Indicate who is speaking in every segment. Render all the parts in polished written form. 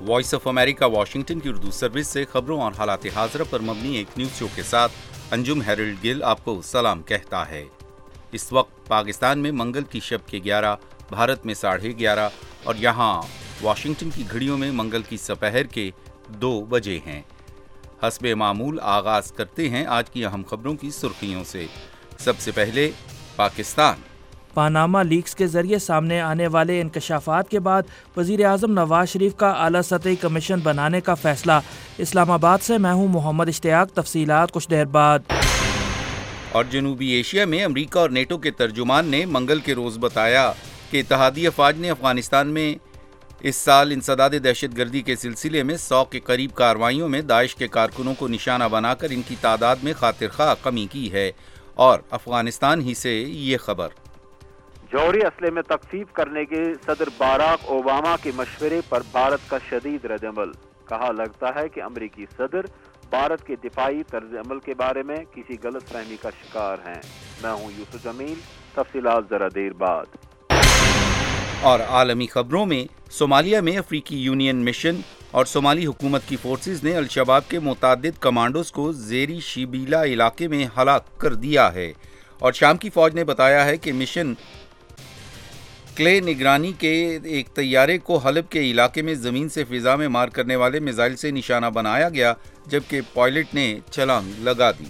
Speaker 1: Voice of America Washington کی Urdu service سے خبروں اور حالات حاضرہ پر مبنی ایک نیوز شو کے ساتھ انجم ہیرلڈ گل آپ کو سلام کہتا ہے۔ اس وقت پاکستان میں منگل کی شب کے 11، بھارت میں 11:30 اور یہاں واشنگٹن کی گھڑیوں میں منگل کی سپہر کے 2 بجے ہیں۔ حسب معمول آغاز کرتے ہیں آج کی اہم خبروں کی سرخیوں سے۔ سب سے پہلے پاکستان۔
Speaker 2: پاناما لیکس کے ذریعے سامنے آنے والے انکشافات کے بعد وزیر اعظم نواز شریف کا اعلیٰ سطحی کمیشن بنانے کا فیصلہ۔ اسلام آباد سے میں ہوں محمد اشتیاق، تفصیلات کچھ دیر بعد۔
Speaker 1: اور جنوبی ایشیا میں امریکہ اور نیٹو کے ترجمان نے منگل کے روز بتایا کہ اتحادی افواج نے افغانستان میں اس سال انسداد دہشت گردی کے سلسلے میں 100 کے قریب کارروائیوں میں داعش کے کارکنوں کو نشانہ بنا کر ان کی تعداد میں خاطر خواہ کمی کی ہے۔ اور افغانستان ہی سے یہ خبر۔
Speaker 3: جوہری اسلحے میں تخفیف کرنے کے صدر باراک اوباما کے مشورے پر بھارت کا شدید رد عمل۔ کہا لگتا ہے کہ امریکی صدر بھارت کے دفاعی طرز عمل کے بارے میں کسی غلط فہمی کا شکار ہیں۔ میں ہوں یوسف جمیل، تفصیلات ذرا دیر بعد۔
Speaker 1: اور عالمی خبروں میں صومالیہ میں افریقی یونین مشن اور صومالی حکومت کی فورسز نے الشباب کے متعدد کمانڈوز کو زیری شیبیلا علاقے میں ہلاک کر دیا ہے۔ اور شام کی فوج نے بتایا ہے کہ مشن کلے نگرانی کے ایک طیارے کو حلب کے علاقے میں زمین سے فضا میں مار کرنے والے میزائل سے نشانہ بنایا گیا، جبکہ پائلٹ نے چھلانگ لگا دی۔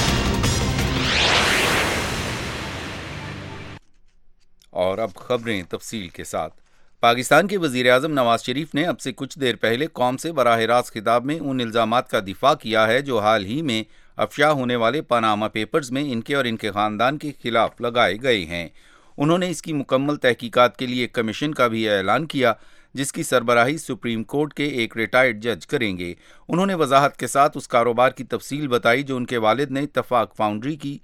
Speaker 1: اور اب خبریں تفصیل کے ساتھ۔ پاکستان کے وزیر اعظم نواز شریف نے اب سے کچھ دیر پہلے قوم سے براہ راست خطاب میں ان الزامات کا دفاع کیا ہے جو حال ہی میں افشا ہونے والے پاناما پیپرز میں ان کے اور ان کے خاندان کے خلاف لگائے گئے ہیں۔ انہوں نے اس کی مکمل تحقیقات کے لیے ایک کمیشن کا بھی اعلان کیا جس کی سربراہی سپریم کورٹ کے ایک ریٹائرڈ جج کریں گے۔ انہوں نے وضاحت کے ساتھ اس کاروبار کی تفصیل بتائی جو ان کے والد نے اتفاق فاؤنڈری کی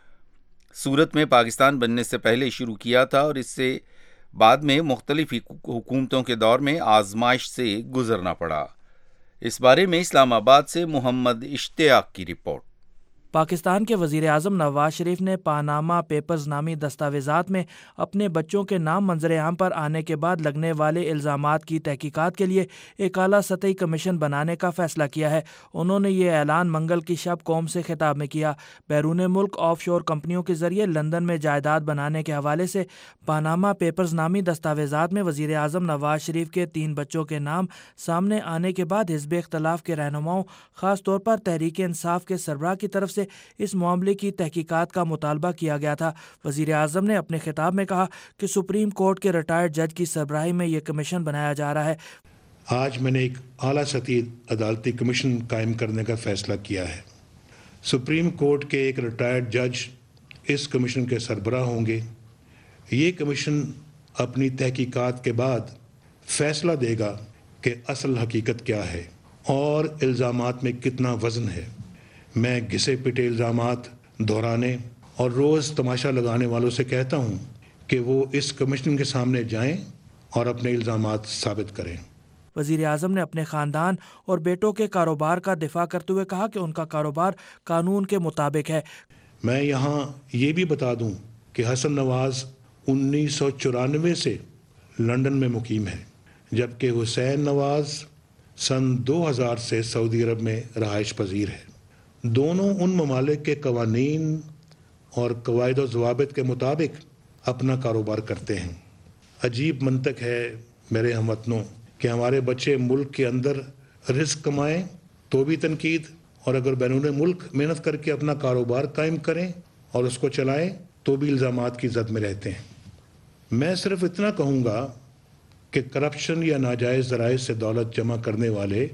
Speaker 1: صورت میں پاکستان بننے سے پہلے شروع کیا تھا اور اس سے بعد میں مختلف حکومتوں کے دور میں آزمائش سے گزرنا پڑا۔ اس بارے میں اسلام آباد سے محمد اشتیاق کی رپورٹ۔
Speaker 2: پاکستان کے وزیر اعظم نواز شریف نے پاناما پیپرز نامی دستاویزات میں اپنے بچوں کے نام منظر عام پر آنے کے بعد لگنے والے الزامات کی تحقیقات کے لیے ایک اعلیٰ سطحی کمیشن بنانے کا فیصلہ کیا ہے۔ انہوں نے یہ اعلان منگل کی شب قوم سے خطاب میں کیا۔ بیرون ملک آف شور کمپنیوں کے ذریعے لندن میں جائیداد بنانے کے حوالے سے پاناما پیپرز نامی دستاویزات میں وزیر اعظم نواز شریف کے 3 بچوں کے نام سامنے آنے کے بعد حزب اختلاف کے رہنماؤں، خاص طور پر تحریک انصاف کے سربراہ کی طرف سے اس معاملے کی تحقیقات کا مطالبہ کیا گیا تھا۔ وزیر اعظم نے اپنے خطاب میں کہا کہ سپریم کورٹ کے ریٹائرڈ جج کی سربراہی میں یہ کمیشن بنایا جا رہا ہے۔
Speaker 4: آج میں نے ایک اعلیٰ سطحی عدالتی کمیشن قائم کرنے کا فیصلہ کیا ہے۔ سپریم کورٹ کے ایک ریٹائرڈ جج اس کمیشن کے سربراہ ہوں گے۔ یہ کمیشن اپنی تحقیقات کے بعد فیصلہ دے گا کہ اصل حقیقت کیا ہے اور الزامات میں کتنا وزن ہے۔ میں گھسے پٹے الزامات دہرانے اور روز تماشا لگانے والوں سے کہتا ہوں کہ وہ اس کمیشن کے سامنے جائیں اور اپنے الزامات ثابت کریں۔
Speaker 2: وزیر اعظم نے اپنے خاندان اور بیٹوں کے کاروبار کا دفاع کرتے ہوئے کہا کہ ان کا کاروبار قانون کے مطابق ہے۔
Speaker 4: میں یہاں یہ بھی بتا دوں کہ حسن نواز 1994 سے لندن میں مقیم ہے، جبکہ حسین نواز سن 2000 سے سعودی عرب میں رہائش پذیر ہے۔ دونوں ان ممالک کے قوانین اور قواعد و ضوابط کے مطابق اپنا کاروبار کرتے ہیں۔ عجیب منطق ہے میرے ہم وطنوں کہ ہمارے بچے ملک کے اندر رزق کمائیں تو بھی تنقید، اور اگر بیرون ملک محنت کر کے اپنا کاروبار قائم کریں اور اس کو چلائیں تو بھی الزامات کی زد میں رہتے ہیں۔ میں صرف اتنا کہوں گا کہ کرپشن یا ناجائز ذرائع سے دولت جمع کرنے والے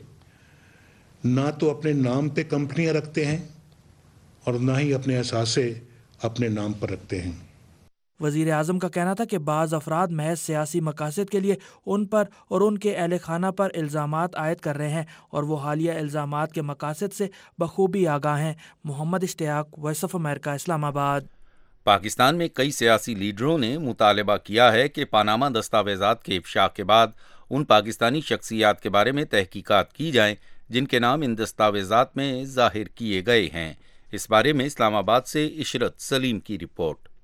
Speaker 4: نہ تو اپنے نام پہ کمپنیاں رکھتے ہیں اور نہ ہی اپنے اثاثے اپنے نام پر رکھتے ہیں۔
Speaker 2: وزیر اعظم کا کہنا تھا کہ بعض افراد محض سیاسی مقاصد کے لیے ان پر اور ان کے اہل خانہ پر الزامات عائد کر رہے ہیں اور وہ حالیہ الزامات کے مقاصد سے بخوبی آگاہ ہیں۔ محمد اشتیاق، وائس آف امریکہ، اسلام آباد۔
Speaker 1: پاکستان میں کئی سیاسی لیڈروں نے مطالبہ کیا ہے کہ پاناما دستاویزات کے افشا کے بعد ان پاکستانی شخصیات کے بارے میں تحقیقات کی جائیں جن کے نام ان دستاویزات میں ظاہر کیے گئے ہیں۔ اس بارے میں اسلام آباد سے عشرت سلیم کی رپورٹ۔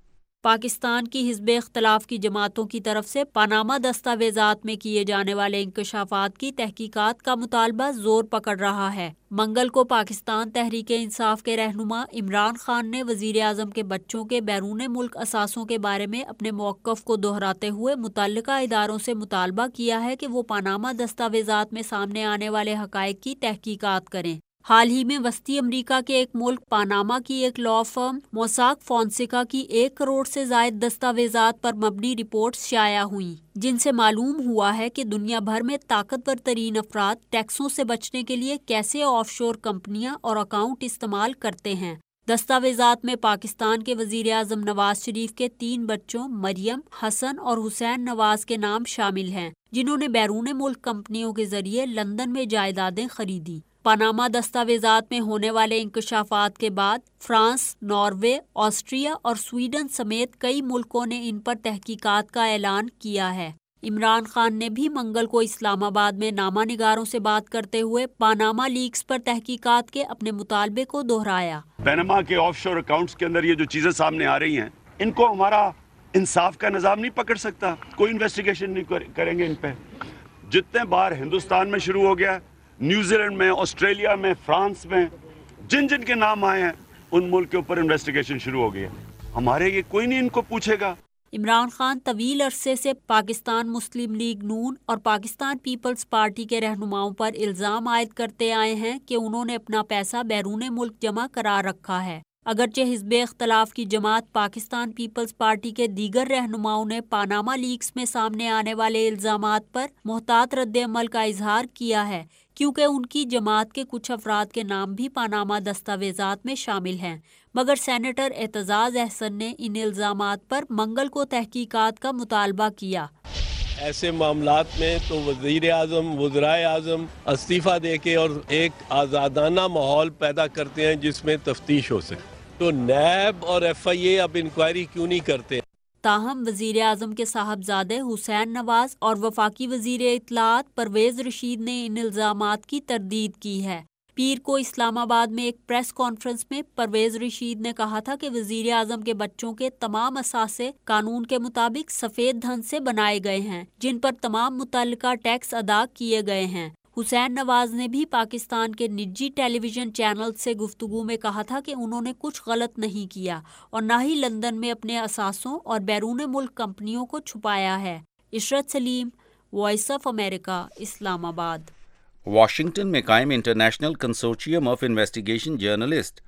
Speaker 5: پاکستان کی حزب اختلاف کی جماعتوں کی طرف سے پاناما دستاویزات میں کیے جانے والے انکشافات کی تحقیقات کا مطالبہ زور پکڑ رہا ہے۔ منگل کو پاکستان تحریک انصاف کے رہنما عمران خان نے وزیر اعظم کے بچوں کے بیرون ملک اثاثوں کے بارے میں اپنے موقف کو دہراتے ہوئے متعلقہ اداروں سے مطالبہ کیا ہے کہ وہ پاناما دستاویزات میں سامنے آنے والے حقائق کی تحقیقات کریں۔ حال ہی میں وسطی امریکہ کے ایک ملک پاناما کی ایک لا فرم موساک فونسیکا کی 1 کروڑ سے زائد دستاویزات پر مبنی رپورٹس شائع ہوئیں، جن سے معلوم ہوا ہے کہ دنیا بھر میں طاقتور ترین افراد ٹیکسوں سے بچنے کے لیے کیسے آف شور کمپنیاں اور اکاؤنٹ استعمال کرتے ہیں۔ دستاویزات میں پاکستان کے وزیر اعظم نواز شریف کے 3 بچوں مریم، حسن اور حسین نواز کے نام شامل ہیں، جنہوں نے بیرون ملک کمپنیوں کے ذریعے لندن میں جائیدادیں خریدی۔ پاناما دستاویزات میں ہونے والے انکشافات کے بعد فرانس، ناروے، آسٹریا اور سویڈن سمیت کئی ملکوں نے ان پر تحقیقات کا اعلان کیا ہے۔ عمران خان نے بھی منگل کو اسلام آباد میں نامہ نگاروں سے بات کرتے ہوئے پاناما لیکس پر تحقیقات کے اپنے مطالبے کو دہرایا۔
Speaker 6: پاناما کے آف شور اکاؤنٹس کے اندر یہ جو چیزیں سامنے آ رہی ہیں، ان کو ہمارا انصاف کا نظام نہیں پکڑ سکتا، کوئی انویسٹیگیشن نہیں کریں گے ان پہ۔ جتنے بار ہندوستان میں شروع ہو گیا، نیوزی لینڈ میں، آسٹریلیا میں، فرانس میں، جن کے نام آئے ہیں ان ملک کے اوپر انویسٹیگیشن شروع ہو گئی ہے۔ ہمارے یہ کوئی نہیں ان کو پوچھے گا۔
Speaker 5: عمران خان طویل عرصے سے پاکستان مسلم لیگ نون اور پاکستان پیپلز پارٹی کے رہنماؤں پر الزام عائد کرتے آئے ہیں کہ انہوں نے اپنا پیسہ بیرون ملک جمع کرا رکھا ہے۔ اگرچہ حزب اختلاف کی جماعت پاکستان پیپلز پارٹی کے دیگر رہنماؤں نے پاناما لیکس میں سامنے آنے والے الزامات پر محتاط رد عمل کا اظہار کیا ہے، کیونکہ ان کی جماعت کے کچھ افراد کے نام بھی پاناما دستاویزات میں شامل ہیں، مگر سینیٹر اعتزاز احسن نے ان الزامات پر منگل کو تحقیقات کا مطالبہ کیا۔
Speaker 7: ایسے معاملات میں تو وزیر اعظم، وزرائے اعظم استعفیٰ دے کے اور ایک آزادانہ ماحول پیدا کرتے ہیں جس میں تفتیش ہو سکے، تو نیب اور ایف آئی اے اب انکوائری کیوں نہیں کرتے؟
Speaker 5: تاہم وزیر اعظم کے صاحبزادے حسین نواز اور وفاقی وزیر اطلاعات پرویز رشید نے ان الزامات کی تردید کی ہے۔ پیر کو اسلام آباد میں ایک پریس کانفرنس میں پرویز رشید نے کہا تھا کہ وزیر اعظم کے بچوں کے تمام اثاثے قانون کے مطابق سفید دھن سے بنائے گئے ہیں، جن پر تمام متعلقہ ٹیکس ادا کیے گئے ہیں۔ حسین نواز نے بھی پاکستان کے نجی ٹیلی ویژن چینل سے گفتگو میں کہا تھا کہ انہوں نے کچھ غلط نہیں کیا اور نہ ہی لندن میں اپنے اثاثوں اور بیرون ملک کمپنیوں کو چھپایا ہے۔ عشرت سلیم، وائس آف امریکہ، اسلام آباد۔
Speaker 1: واشنگٹن میں قائم international consortium of investigation journalist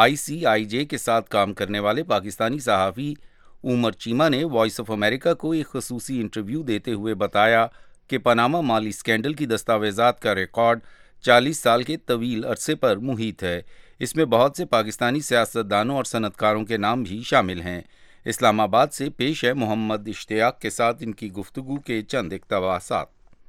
Speaker 1: ICIJ کے ساتھ کام کرنے والے پاکستانی صحافی عمر چیمہ نے وائس آف امریکہ کو ایک خصوصی انٹرویو دیتے ہوئے بتایا کہ پاناما مالی اسکینڈل کی دستاویزات کا ریکارڈ 40 سال کے طویل عرصے پر محیط ہے۔ اس میں بہت سے پاکستانی سیاستدانوں اور صنعت کاروں کے نام بھی شامل ہیں۔ اسلام آباد سے پیش ہے محمد اشتیاق کے ساتھ ان کی گفتگو کے چند اقتباسات۔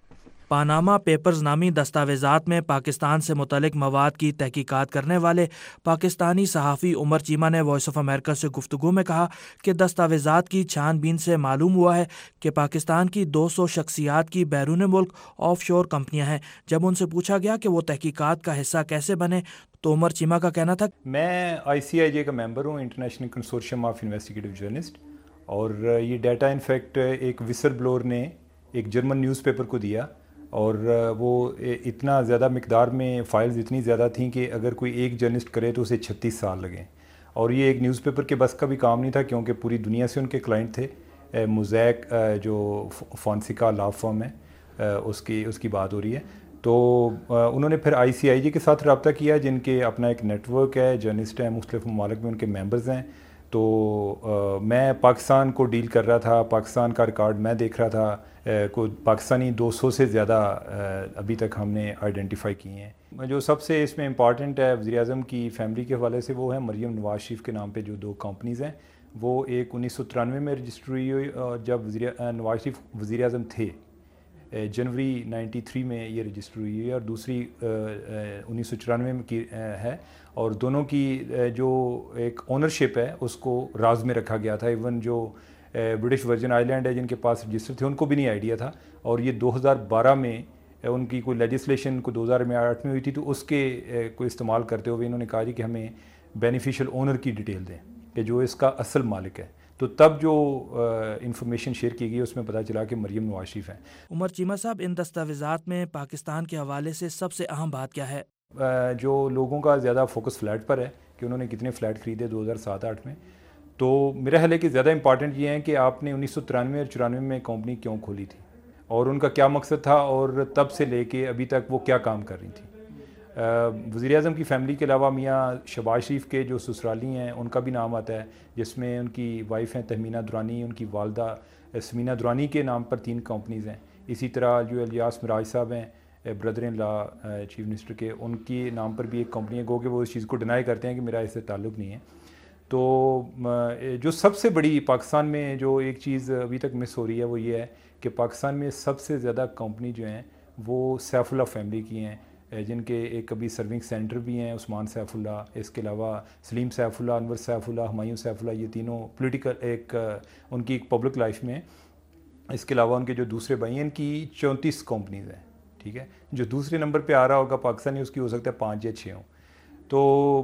Speaker 2: پاناما پیپرز نامی دستاویزات میں پاکستان سے متعلق مواد کی تحقیقات کرنے والے پاکستانی صحافی عمر چیمہ نے وائس آف امریکہ سے گفتگو میں کہا کہ دستاویزات کی چھان بین سے معلوم ہوا ہے کہ پاکستان کی 200 شخصیات کی بیرون ملک آف شور کمپنیاں ہیں۔ جب ان سے پوچھا گیا کہ وہ تحقیقات کا حصہ کیسے بنے تو عمر چیمہ کا کہنا تھا،
Speaker 8: میں ICIJ کا ممبر ہوں، international consortium of investigative journalist, اور یہ ڈیٹا انفیکٹ ایک وسل بلور نے ایک جرمن نیوز پیپر کو دیا، اور وہ اتنا زیادہ مقدار میں فائلز اتنی زیادہ تھیں کہ اگر کوئی ایک جرنلسٹ کرے تو اسے 36 سال لگیں، اور یہ ایک نیوز پیپر کے بس کا بھی کام نہیں تھا کیونکہ پوری دنیا سے ان کے کلائنٹ تھے۔ موزیک جو فونسیکا لا فرم ہے اس کی بات ہو رہی ہے، تو انہوں نے پھر ICIJ کے ساتھ رابطہ کیا، جن کے اپنا ایک نیٹ ورک ہے، جرنلسٹ ہیں مختلف ممالک میں، ان کے ممبرز ہیں۔ تو میں پاکستان کو ڈیل کر رہا تھا، پاکستان کا ریکارڈ میں دیکھ رہا تھا، کوئی پاکستانی 200 سے زیادہ ابھی تک ہم نے آئیڈینٹیفائی کیے ہیں۔ جو سب سے اس میں امپارٹنٹ ہے وزیر اعظم کی فیملی کے حوالے سے، وہ ہے مریم نواز شریف کے نام پہ جو 2 کمپنیز ہیں، وہ ایک 1993 میں رجسٹر ہوئی اور جب نواز شریف وزیر اعظم تھے جنوری 93 میں یہ رجسٹر ہوئی ہے، اور دوسری 1994 میں کی ہے، اور دونوں کی جو ایک اونرشپ ہے اس کو راز میں رکھا گیا تھا۔ ایون جو برٹش ورجن آئی لینڈ ہے جن کے پاس رجسٹر تھے، ان کو بھی نہیں آئیڈیا تھا، اور یہ 2012 میں ان کی کوئی لیجسلیشن کو 2008 میں ہوئی تھی، تو اس کے کو استعمال کرتے ہوئے انہوں نے کہا جی کہ ہمیں بینیفیشل اونر کی ڈیٹیل دیں کہ جو اس کا اصل مالک ہے۔ تو تب جو انفارمیشن شیئر کی گئی اس میں پتہ چلا کہ مریم نواز شریف ہیں۔
Speaker 2: عمر چیمہ صاحب، ان دستاویزات میں پاکستان کے حوالے سے سب سے اہم بات کیا ہے؟
Speaker 8: جو لوگوں کا زیادہ فوکس فلیٹ پر ہے کہ انہوں نے کتنے فلیٹ خریدے 2007-8 میں، تو میرا خیال ہے کہ زیادہ امپارٹنٹ یہ ہے کہ آپ نے 1993 اور 94 میں کمپنی کیوں کھولی تھی اور ان کا کیا مقصد تھا، اور تب سے لے کے ابھی تک وہ کیا کام کر رہی تھی۔ وزیر اعظم کی فیملی کے علاوہ میاں شہباز شریف کے جو سسرالی ہیں ان کا بھی نام آتا ہے، جس میں ان کی وائف ہیں تہمینہ درانی، ان کی والدہ سمینہ درانی کے نام پر 3 کمپنیز ہیں۔ اسی طرح جو الیاس مراج صاحب ہیں brother in law chief minister کے، ان کے نام پر بھی ایک کمپنی ہے، گو کہ وہ اس چیز کو ڈینائی کرتے ہیں کہ میرا اس سے تعلق نہیں ہے۔ تو جو سب سے بڑی پاکستان میں جو ایک چیز ابھی تک مس ہو رہی ہے وہ یہ ہے کہ پاکستان میں سب سے زیادہ کمپنی جو ہیں وہ سیف اللہ فیملی کی ہیں، جن کے ایک ابھی سرونگ سینٹر بھی ہیں، عثمان سیف اللہ، اس کے علاوہ Saleem Saifullah, Anwar Saifullah, Humayun Saifullah, یہ تینوں پولیٹیکل ایک ان کی ایک پبلک لائف میں۔ اس کے علاوہ ان کے جو دوسرے بھائی ہیں، ان کی 34 کمپنیز ہیں، ٹھیک ہے۔ جو دوسرے نمبر پہ آ رہا ہوگا پاکستانی، اس کی ہو سکتا ہے 5 یا 6 ہوں۔ تو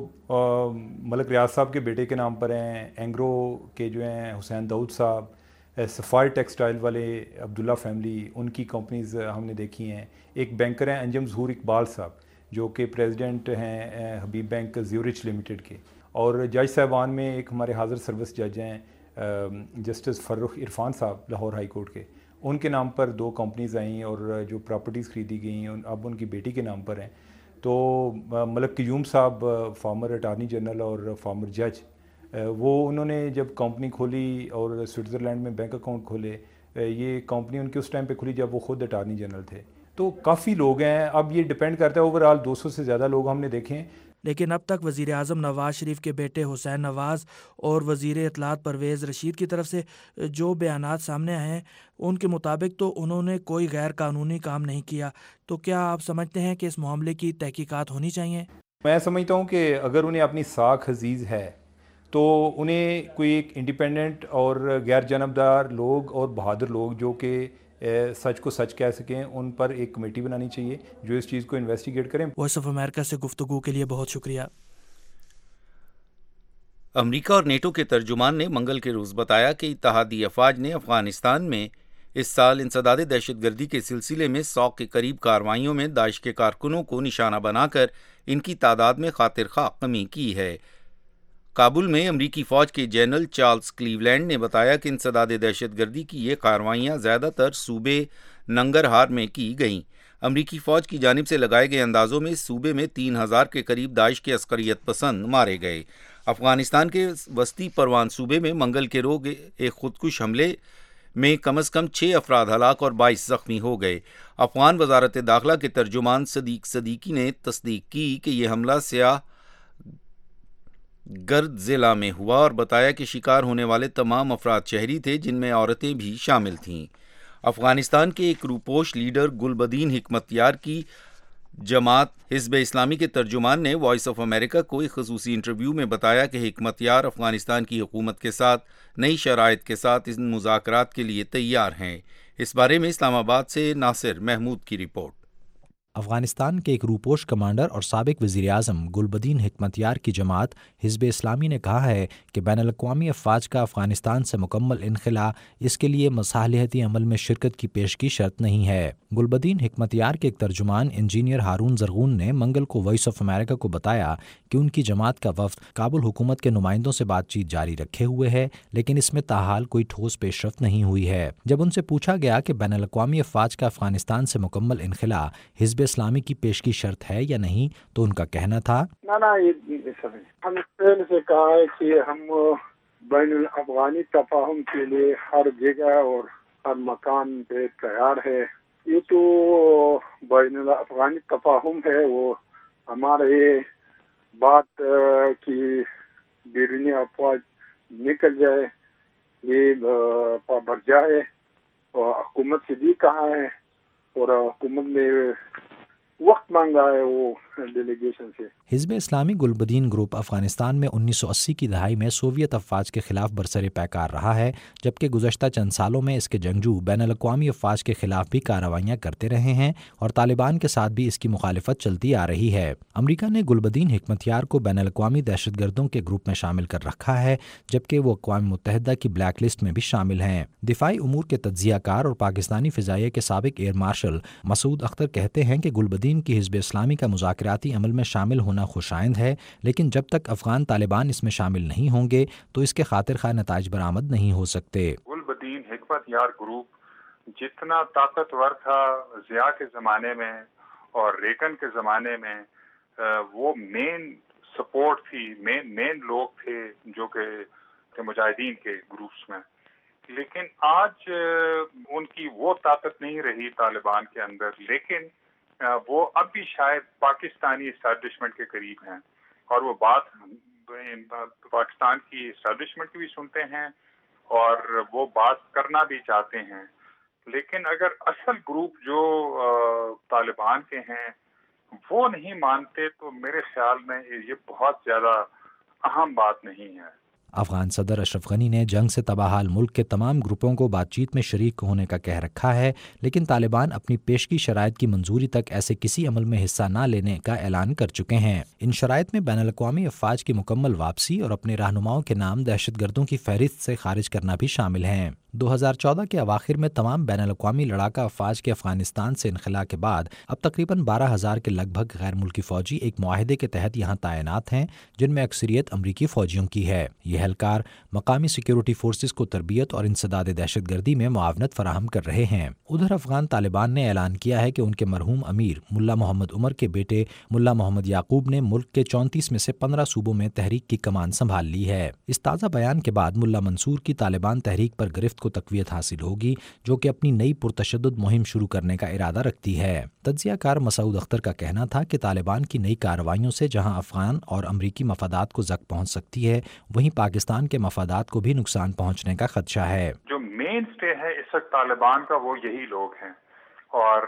Speaker 8: ملک ریاض صاحب کے بیٹے کے نام پر ہیں، اینگرو کے جو ہیں حسین داؤد صاحب، سفار ٹیکسٹائل والے عبداللہ فیملی، ان کی کمپنیز ہم نے دیکھی ہیں۔ ایک بینکر ہیں انجم ظہور اقبال صاحب، جو کہ پریزیڈنٹ ہیں حبیب بینک زیورچ لمیٹڈ کے، اور جج صاحبان میں ایک ہمارے حاضر سروس جج ہیں جسٹس فرخ عرفان صاحب لاہور ہائی کورٹ کے، ان کے نام پر 2 کمپنیز آئیں، اور جو پراپرٹیز خریدی گئیں اب ان کی بیٹی کے نام پر ہیں۔ تو Malik Qayyum Sahib former attorney general اور فارمر جج، وہ انہوں نے جب کمپنی کھولی اور سوئٹزرلینڈ میں بینک اکاؤنٹ کھولے، یہ کمپنی ان کے اس ٹائم پہ کھلی جب وہ خود اٹارنی جنرل تھے۔ تو کافی لوگ ہیں، اب یہ ڈپینڈ کرتا ہے، اوور آل 200 سے زیادہ لوگ ہم نے دیکھے ہیں۔
Speaker 2: لیکن اب تک وزیر اعظم نواز شریف کے بیٹے حسین نواز اور وزیر اطلاعات پرویز رشید کی طرف سے جو بیانات سامنے آئے ہیں، ان کے مطابق تو انہوں نے کوئی غیر قانونی کام نہیں کیا۔ تو کیا آپ سمجھتے ہیں کہ اس معاملے کی تحقیقات ہونی چاہیے؟
Speaker 8: میں سمجھتا ہوں کہ اگر انہیں اپنی ساکھ عزیز ہے تو انہیں کوئی ایک انڈیپینڈنٹ اور غیر جانبدار لوگ اور بہادر لوگ جو کہ سچ کو سچ کہہ سکیں، ان پر ایک کمیٹی بنانی چاہیے جو اس چیز کو انویسٹیگیٹ کریں۔
Speaker 2: وائس آف امریکہ سے گفتگو کے لیے بہت شکریہ۔
Speaker 1: امریکہ اور نیٹو کے ترجمان نے منگل کے روز بتایا کہ اتحادی افواج نے افغانستان میں اس سال انسداد دہشت گردی کے سلسلے میں 100 کے قریب کارروائیوں میں داعش کے کارکنوں کو نشانہ بنا کر ان کی تعداد میں خاطر خواہ کمی کی ہے۔ کابل میں امریکی فوج کے جنرل چارلز کلیولینڈ نے بتایا کہ انسداد دہشت گردی کی یہ کارروائیاں زیادہ تر صوبے ننگرہار میں کی گئیں۔ امریکی فوج کی جانب سے لگائے گئے اندازوں میں صوبے میں 3000 کے قریب داعش کے عسکریت پسند مارے گئے۔ افغانستان کے وسطی پروان صوبے میں منگل کے روز ایک خودکش حملے میں کم از کم 6 افراد ہلاک اور 22 زخمی ہو گئے۔ افغان وزارت داخلہ کے ترجمان صدیق صدیقی نے تصدیق کی کہ یہ حملہ سیاہ گرد ضلع میں ہوا اور بتایا کہ شکار ہونے والے تمام افراد شہری تھے، جن میں عورتیں بھی شامل تھیں۔ افغانستان کے ایک روپوش لیڈر گلبدین حکمت یار کی جماعت حزب اسلامی کے ترجمان نے وائس آف امریکہ کو ایک خصوصی انٹرویو میں بتایا کہ حکمت یار افغانستان کی حکومت کے ساتھ نئی شرائط کے ساتھ ان مذاکرات کے لیے تیار ہیں۔ اس بارے میں اسلام آباد سے ناصر محمود کی رپورٹ۔
Speaker 9: افغانستان کے ایک روپوش کمانڈر اور سابق وزیر اعظم گلبدین حکمت یار کی جماعت حزب اسلامی نے کہا ہے کہ بین الاقوامی افواج کا افغانستان سے مکمل انخلا اس کے لیے مصالحتی عمل میں شرکت کی پیش کی شرط نہیں ہے۔ گلبدین حکمت یار کے ایک ترجمان انجینئر ہارون زرغون نے منگل کو وائس آف امریکہ کو بتایا کہ ان کی جماعت کا وفد کابل حکومت کے نمائندوں سے بات چیت جاری رکھے ہوئے ہے، لیکن اس میں تاحال کوئی ٹھوس پیش رفت نہیں ہوئی ہے۔ جب ان سے پوچھا گیا کہ بین الاقوامی افواج کا افغانستان سے مکمل انخلا حزب اسلامی کی پیش کی شرط ہے یا نہیں، تو ان کا کہنا تھا
Speaker 10: ہم پہلے سے کہا ہے کہ ہم بین الافغانی تفاہم کے لیے ہر جگہ اور ہر مکان پہ تیار ہے۔ یہ تو بین الافغانی تفاہم ہے، وہ ہمارے بات کی بیرونی افواج نکل جائے، یہ بڑھ جائے، اور حکومت سے بھی کہا ہے، اور حکومت نے وقت مانگا ہے، وہ डेलीगेशन से।
Speaker 9: हिज़्ब इस्लामी गुलबदीन ग्रुप अफगानिस्तान में 1980 की दहाई में सोवियत अफवाज के खिलाफ बरसरे पैकार रहा है, जबकि गुज़श्ता चंद सालों में इसके जंगजू बैनुल-अक़वामी अफवाज के खिलाफ भी कार्रवाइयाँ करते रहे हैं और तालिबान के साथ भी इसकी मुखालिफत चलती आ रही है। अमरीका ने गुलबदीन हिकमतयार को बैनुल-अक़वामी दहशतगर्दों के ग्रुप में शामिल कर रखा है, जबकि वो अक़वाम मुत्तहिदा की ब्लैक लिस्ट में भी शामिल हैं। दिफाई उमूर के तज्ज़ियाकार और पाकिस्तानी फ़िज़ाइया के साबिक एयर मार्शल मसूद अख्तर कहते हैं कि गुलबदीन की हिज़्ब इस्लामी का मुज़ाकराती अमल में शामिल होना खुशाइंद है, लेकिन जब तक अफगान तालिबान इसमें शामिल नहीं होंगे तो इसके खातिर खा नताइज बरामद नहीं हो सकते।
Speaker 11: गुलबदीन हिकमतयार ग्रुप जितना ताकतवर था ज़िया के ज़माने में और रेगन के ज़माने में, वो मेन सपोर्ट थी, मेन लोग थे जो कि मुजाहिदीन के ग्रुप्स में, लेकिन आज उनकी वो ताकत नहीं रही तालिबान के अंदर, लेकिन वो अब भी शायद पाकिस्तानी इस्टेब्लिशमेंट के करीब हैं और वो बात पाकिस्तान की इस्टेब्लिशमेंट की भी सुनते हैं और वो बात करना भी चाहते हैं। लेकिन अगर असल ग्रुप जो तालिबान के हैं वो नहीं मानते तो मेरे ख्याल में ये बहुत ज़्यादा अहम बात नहीं है।
Speaker 9: अफगान सदर अशरफ गनी ने जंग से तबाहाल मुल्क के तमाम ग्रुपों को बातचीत में शरीक होने का कह रखा है, लेकिन तालिबान अपनी पेशगी शराइत की मंजूरी तक ऐसे किसी अमल में हिस्सा न लेने का ऐलान कर चुके हैं। इन शराइत में बैनुल-अक़वामी अफवाज की मुकम्मल वापसी और अपने रहनुमाओं के नाम दहशतगर्दों की फहरिस्त से खारिज करना भी शामिल हैं। 2014 के अवाखिर में तमाम बैनुल-अक़वामी लड़ाका अफवाज के अफगानिस्तान से इनखला के बाद अब तकरीबन 12,000 के लगभग गैर मुल्की फ़ौजी एक मुआहदे के तहत यहाँ तैनात हैं, जिनमें अक्सरियत अमरीकी फ़ौजियों की है। ये एहलकार मकामी सिक्योरिटी फोर्सेस को तरबियत और इंसदाद दहशतगर्दी में मुआवनत फराहम कर रहे हैं। उधर अफगान तालिबान ने ऐलान किया है कि उनके मरहूम अमीर मुल्ला मोहम्मद उमर के बेटे मुल्ला मोहम्मद याकूब ने मुल्क के 34 में से 15 सूबों में तहरीक की कमान संभाल ली है। इस ताज़ा बयान के बाद मुल्ला मंसूर की तालिबान तहरीक पर गिरफ्त को तकवीत हासिल होगी, जो कि अपनी नई पुरतशद्दुद मुहिम शुरू करने का इरादा रखती है। तज्ज़ियाकार मसूद अख्तर का कहना था कि तालिबान की नई कार्रवाइयों से जहां अफगान और अमरीकी मफादात को ज़ख्म पहुंच सकती है, वहीं पाकिस्तान के मफादात को भी नुकसान पहुंचने का खदशा है।
Speaker 11: जो मेन स्टे है इस वक्त तालिबान का वो यही लोग हैं और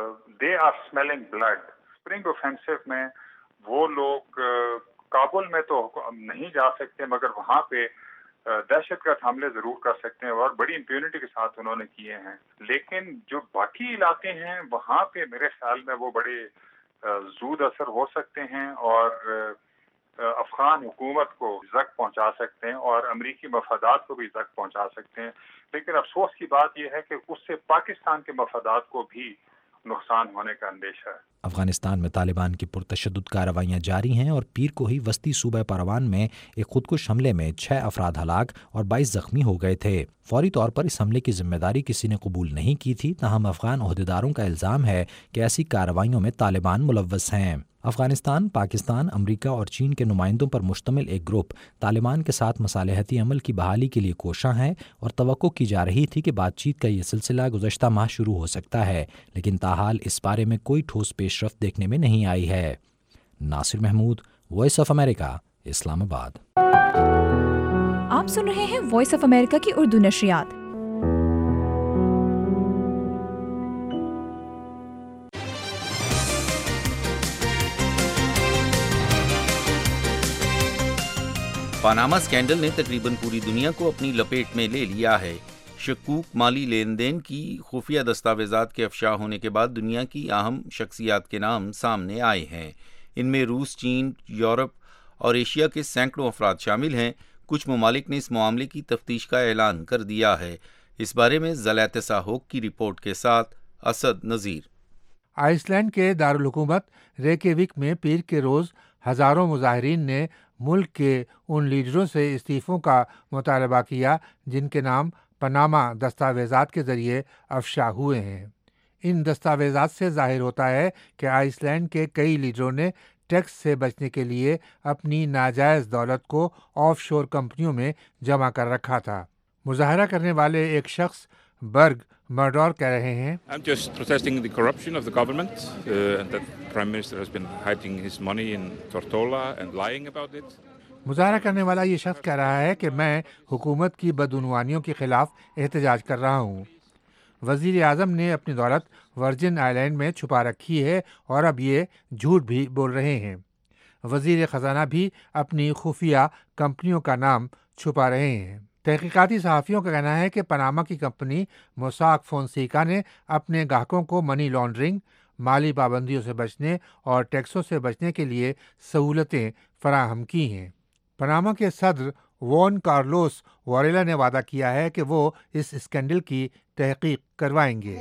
Speaker 11: they are smelling blood. Spring offensive में वो लोग काबुल में तो नहीं जा सकते, मगर वहाँ पे दहशतगर्द हमले जरूर कर सकते हैं और बड़ी इम्प्यूनिटी के साथ उन्होंने किए हैं। लेकिन जो बाकी इलाके हैं वहाँ पे मेरे ख्याल में वो बड़े ज़ूद असर हो सकते हैं और अफगान हुकूमत को ज़ख्म पहुंचा सकते हैं और अमरीकी मफादात को भी ज़ख्म पहुंचा सकते हैं। लेकिन अफसोस की बात यह है कि उससे पाकिस्तान के मफादात को भी नुकसान होने का अंदेशा है।
Speaker 9: अफगानिस्तान में तालिबान की पुरतशद्दुद कार्रवाइयाँ जारी हैं और पीर को ही वस्ती सूबा परवान में एक खुदकुश हमले में 6 अफराद हलाक और 22 जख्मी हो गए थे। फौरी तौर पर इस हमले की जिम्मेदारी किसी ने कबूल नहीं की थी, ताहम अफगान ओहदेदारों का इल्ज़ाम है कि ऐसी कार्रवाइयों में तालिबान मुलव्वस हैं। अफगानिस्तान, पाकिस्तान, अमरीका और चीन के नुमाइंदों पर मुश्तमिल एक ग्रुप तालिबान के साथ मसालहती अमल की बहाली के लिए कोशां है और तवक्को की जा रही थी कि बातचीत का ये सिलसिला गुज़श्ता माह शुरू हो सकता है, लेकिन ताहाल इस बारे में कोई ठोस पेशरफ्त देखने में नहीं आई है। Nasir Mahmood, Voice of America, Islamabad.
Speaker 12: आप सुन रहे हैं वॉइस ऑफ अमेरिका की उर्दू नशरियात।
Speaker 1: पनामा स्कैंडल ने तकरीबन पूरी दुनिया को अपनी लपेट में ले लिया है। शकूक माली लेन देन की खुफिया दस्तावेजात के अफशा होने के बाद दुनिया की अहम शख्सियात के नाम सामने आए हैं। इनमें रूस, चीन, यूरोप और एशिया के सैकड़ों अफराद शामिल हैं। कुछ ममालिक ने इस मामले की तफ्तीश का ऐलान कर दिया है। इस बारे में ज़लात साहोक की रिपोर्ट के साथ असद नज़ीर।
Speaker 13: आइसलैंड के दारुल हुकूमत रेकेविक में पीर के रोज़ हज़ारों मुजाहिरीन ने मुल्क के उन लीडरों से इस्तीफ़ों का मुतालबा किया जिनके नाम पनामा दस्तावेज़ात के ज़रिए अफशा हुए हैं। इन दस्तावेज़ात से ज़ाहिर होता है कि आइसलैंड के कई लीडरों ने टैक्स से बचने के लिए अपनी नाजायज़ दौलत को ऑफशोर कंपनियों में जमा कर रखा था। मुजाहरा करने वाले एक शख्स बर्ग मर्डोर कह रहे हैं,
Speaker 14: I'm just protesting the corruption of the government and that Prime Minister has been hiding his money in Tortola and lying about it.
Speaker 13: मुजाहरा करने वाला ये शख्स कह रहा है कि मैं हुकूमत की बदउनवानियों के खिलाफ एहतजाज कर रहा हूँ। وزیر اعظم نے اپنی دولت ورجن آئی لینڈ میں چھپا رکھی ہے اور اب یہ جھوٹ بھی بول رہے ہیں۔ وزیر خزانہ بھی اپنی خفیہ کمپنیوں کا نام چھپا رہے ہیں۔ تحقیقاتی صحافیوں کا کہنا ہے کہ پاناما کی کمپنی موساک فونسیکا نے اپنے گاہکوں کو منی لانڈرنگ، مالی پابندیوں سے بچنے اور ٹیکسوں سے بچنے کے لیے سہولتیں فراہم کی ہیں۔ پاناما کے صدر وان کارلوس واریلا نے وعدہ کیا ہے کہ وہ اس اسکینڈل کی تحقیق کروائیں گے۔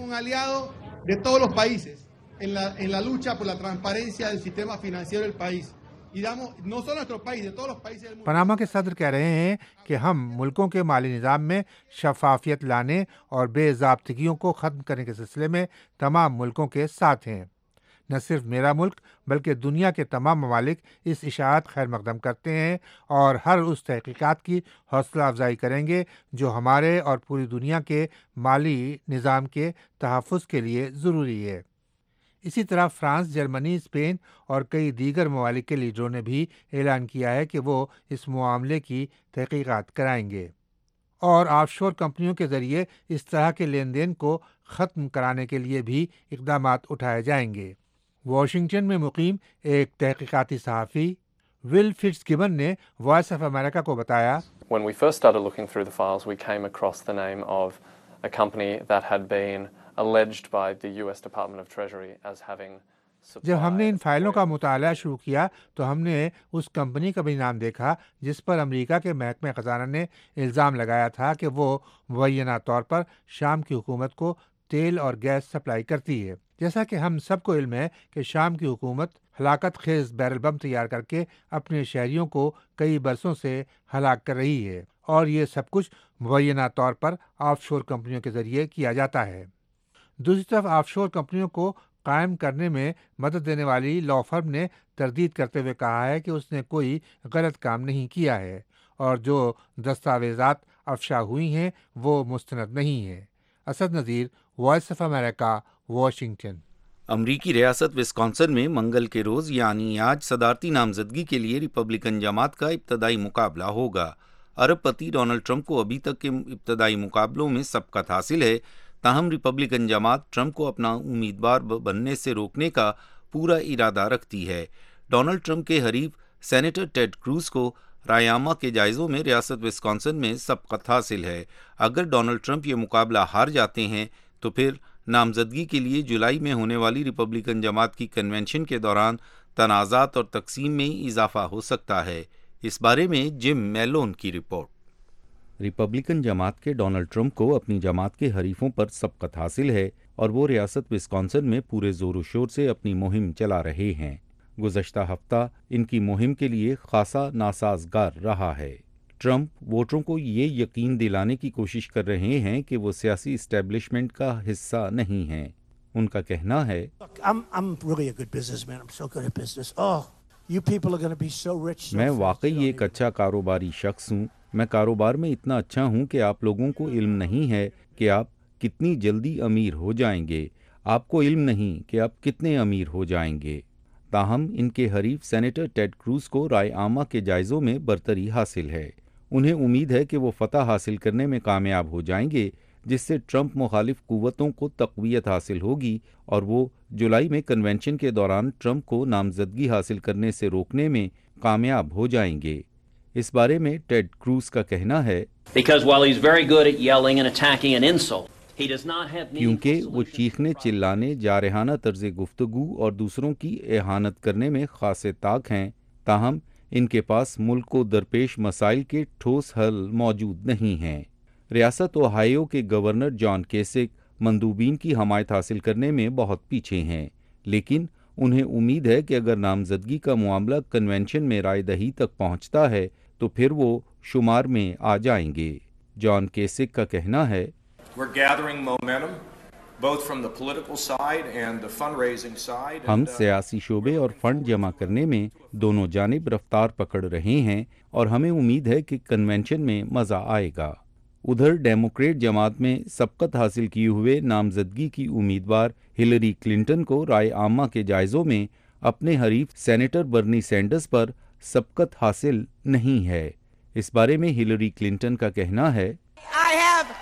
Speaker 13: پاناما کے صدر کہہ رہے ہیں کہ ہم ملکوں کے مالی نظام میں شفافیت لانے اور بے ضابطگیوں کو ختم کرنے کے سلسلے میں تمام ملکوں کے ساتھ ہیں۔ نہ صرف میرا ملک بلکہ دنیا کے تمام ممالک اس اشاعت خیر مقدم کرتے ہیں اور ہر اس تحقیقات کی حوصلہ افزائی کریں گے جو ہمارے اور پوری دنیا کے مالی نظام کے تحفظ کے لیے ضروری ہے۔ اسی طرح فرانس، جرمنی، اسپین اور کئی دیگر ممالک کے لیڈروں نے بھی اعلان کیا ہے کہ وہ اس معاملے کی تحقیقات کرائیں گے اور آف شور کمپنیوں کے ذریعے اس طرح کے لین دین کو ختم کرانے کے لیے بھی اقدامات اٹھائے جائیں گے۔ واشنگٹن میں مقیم ایک تحقیقاتی صحافی ول فٹز گبن نے وائس آف امریکہ کو بتایا،
Speaker 15: When we first started looking through the files, we came across the name of a company that had been alleged by the US Department of Treasury as having
Speaker 13: جب ہم نے ان فائلوں کا مطالعہ شروع کیا تو ہم نے اس کمپنی کا بھی نام دیکھا جس پر امریکہ کے محکمہ خزانہ نے الزام لگایا تھا کہ وہ مبینہ طور پر شام کی حکومت کو تیل اور گیس سپلائی کرتی ہے۔ جیسا کہ ہم سب کو علم ہے کہ شام کی حکومت ہلاکت خیز بیرل بم تیار کر کے اپنے شہریوں کو کئی برسوں سے ہلاک کر رہی ہے اور یہ سب کچھ مبینہ طور پر آف شور کمپنیوں کے ذریعے کیا جاتا ہے۔ دوسری طرف آف شور کمپنیوں کو قائم کرنے میں مدد دینے والی لا فرم نے تردید کرتے ہوئے کہا ہے کہ اس نے کوئی غلط کام نہیں کیا ہے اور جو دستاویزات افشا ہوئی ہیں وہ مستند نہیں ہیں۔ Asad Nazir, Voice of America, Washington.
Speaker 1: امریکی ریاست وسکانسن میں منگل کے روز یعنی آج صدارتی نامزدگی کے لیے ریپبلکن جماعت کا ابتدائی مقابلہ ہوگا۔ ارب پتی ڈونلڈ ٹرمپ کو ابھی تک کے ابتدائی مقابلوں میں سبقت حاصل ہے، تاہم ریپبلکن جماعت ٹرمپ کو اپنا امیدوار بننے سے روکنے کا پورا ارادہ رکھتی ہے۔ ڈونلڈ ٹرمپ کے حریف سینیٹر ٹیڈ کروز کو رائے عامہ کے جائزوں میں ریاست وسکانسن میں سبقت حاصل ہے۔ اگر ڈونلڈ ٹرمپ یہ مقابلہ ہار جاتے ہیں تو پھر نامزدگی کے لیے جولائی میں ہونے والی ریپبلکن جماعت کی کنونشن کے دوران تنازعات اور تقسیم میں اضافہ ہو سکتا ہے۔ اس بارے میں جم میلون کی رپورٹ۔ ریپبلکن جماعت کے ڈونلڈ ٹرمپ کو اپنی جماعت کے حریفوں پر سبقت حاصل ہے اور وہ ریاست وسکانسن میں پورے زور و شور سے اپنی مہم چلا رہے ہیں۔ گزشتہ ہفتہ ان کی مہم کے لیے خاصا ناسازگار رہا ہے۔ ٹرمپ ووٹروں کو یہ یقین دلانے کی کوشش کر رہے ہیں کہ وہ سیاسی اسٹیبلشمنٹ کا حصہ نہیں ہیں۔ ان کا کہنا ہے، میں واقعی ایک اچھا کاروباری شخص ہوں، میں کاروبار میں اتنا اچھا ہوں کہ آپ لوگوں کو علم نہیں ہے کہ آپ کتنی جلدی امیر ہو جائیں گے، آپ کو علم نہیں کہ آپ کتنے امیر ہو جائیں گے۔ تاہم ان کے حریف سینیٹر ٹیڈ کروز کو رائے عامہ کے جائزوں میں برتری حاصل ہے۔ انہیں امید ہے کہ وہ فتح حاصل کرنے میں کامیاب ہو جائیں گے، جس سے ٹرمپ مخالف قوتوں کو تقویت حاصل ہوگی اور وہ جولائی میں کنونشن کے دوران ٹرمپ کو نامزدگی حاصل کرنے سے روکنے میں کامیاب ہو جائیں گے۔ اس بارے میں ٹیڈ کروز کا کہنا ہے، کیونکہ وہ چیخنے چلانے، جارحانہ طرز گفتگو اور دوسروں کی اہانت کرنے میں خاصے طاق ہیں، تاہم ان کے پاس ملک کو درپیش مسائل کے ٹھوس حل موجود نہیں ہیں۔ ریاست اوہایو کے گورنر جان کیسک مندوبین کی حمایت حاصل کرنے میں بہت پیچھے ہیں، لیکن انہیں امید ہے کہ اگر نامزدگی کا معاملہ کنونشن میں رائے دہی تک پہنچتا ہے تو پھر وہ شمار میں آ جائیں گے۔ جان کیسک کا کہنا ہے، ہم سیاسی شعبے اور فنڈ جمع کرنے میں دونوں جانب رفتار پکڑ رہے ہیں اور ہمیں امید ہے کہ کنونشن میں مزہ آئے گا۔ ادھر ڈیموکریٹ جماعت میں سبقت حاصل کیے ہوئے نامزدگی کی امیدوار ہلری کلنٹن کو رائے عامہ کے جائزوں میں اپنے حریف سینیٹر برنی سینڈرز پر سبقت حاصل نہیں ہے۔ اس بارے میں ہلری کلنٹن کا کہنا ہے،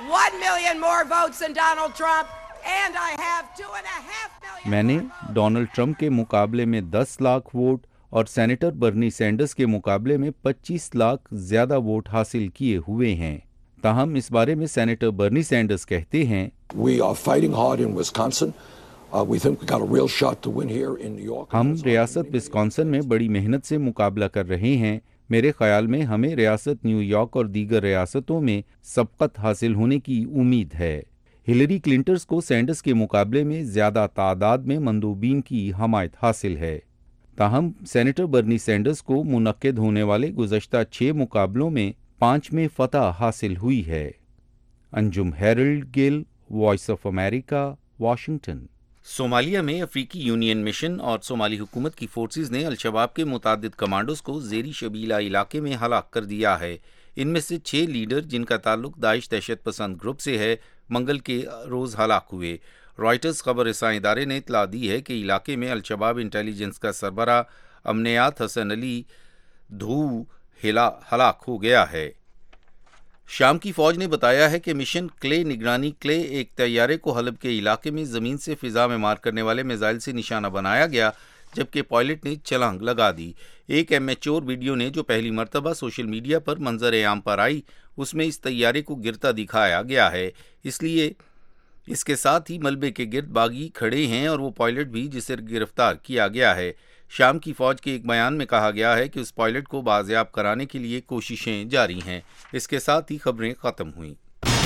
Speaker 16: 1 million more votes than Donald Trump, and I have 2.5 million.
Speaker 1: मैंने डोनाल्ड ट्रंप के मुकाबले में 10 लाख वोट और सेनेटर बर्नी सैंडर्स के मुकाबले में 25 लाख ज्यादा वोट हासिल किए हुए हैं। ताहम इस बारे में सेनेटर बर्नी सैंडर्स कहते हैं,
Speaker 17: We are fighting hard in Wisconsin. We think we got a real shot to win here in New York.
Speaker 1: हम रियासत विस्कॉन्सिन में बड़ी मेहनत से मुकाबला कर रहे हैं। मेरे ख्याल में हमें रियासत न्यूयॉर्क और दीगर रियासतों में सबकत हासिल होने की उम्मीद है। हिलरी क्लिंटन को सैंडर्स के मुकाबले में ज्यादा तादाद में मंदूबीन की हमायत हासिल है। ताहम सेनेटर बर्नी सैंडर्स को मुनक्किद होने वाले गुज़श्ता 6 मुकाबलों में 5 में फतह हासिल हुई है। Anjum Harold Gill, Voice of America, Washington. Somalia में अफ्रीकी यूनियन मिशन और सोमाली हुकूमत की फोर्सेस ने अलशबाब के मुतादिद कमांडोज को ज़ेरी शबीला इलाके में हलाक कर दिया है। इनमें से 6 लीडर जिनका ताल्लुक दाइश दहशत पसंद ग्रुप से है, मंगल के रोज़ हलाक हुए। रॉयटर्स खबर रसां इदारे ने इतला दी है कि इलाके में अलशबाब इंटेलिजेंस का सरबरा अमनियात हसन अली धू हलाक हो गया है। शाम की फौज ने बताया है कि मिशन क्ले निगरानी क्ले एक तैयारे को हलब के इलाके में ज़मीन से फ़िज़ा में मार करने वाले मिसाइल से निशाना बनाया गया, जबकि पायलट ने छलांग लगा दी। एक एमेच्योर वीडियो ने जो पहली मरतबा सोशल मीडिया पर मंजर आम पर आई, उसमें इस तैयारे को गिरता दिखाया गया है। इसलिए इसके साथ ही मलबे के गिर्द बागी खड़े हैं और वो पायलट भी जिसे गिरफ्तार किया गया है। शाम की फौज के एक बयान में कहा गया है कि उस पायलट को बाजियाब कराने के लिए कोशिशें जारी हैं। इसके साथ ही खबरें खत्म हुई।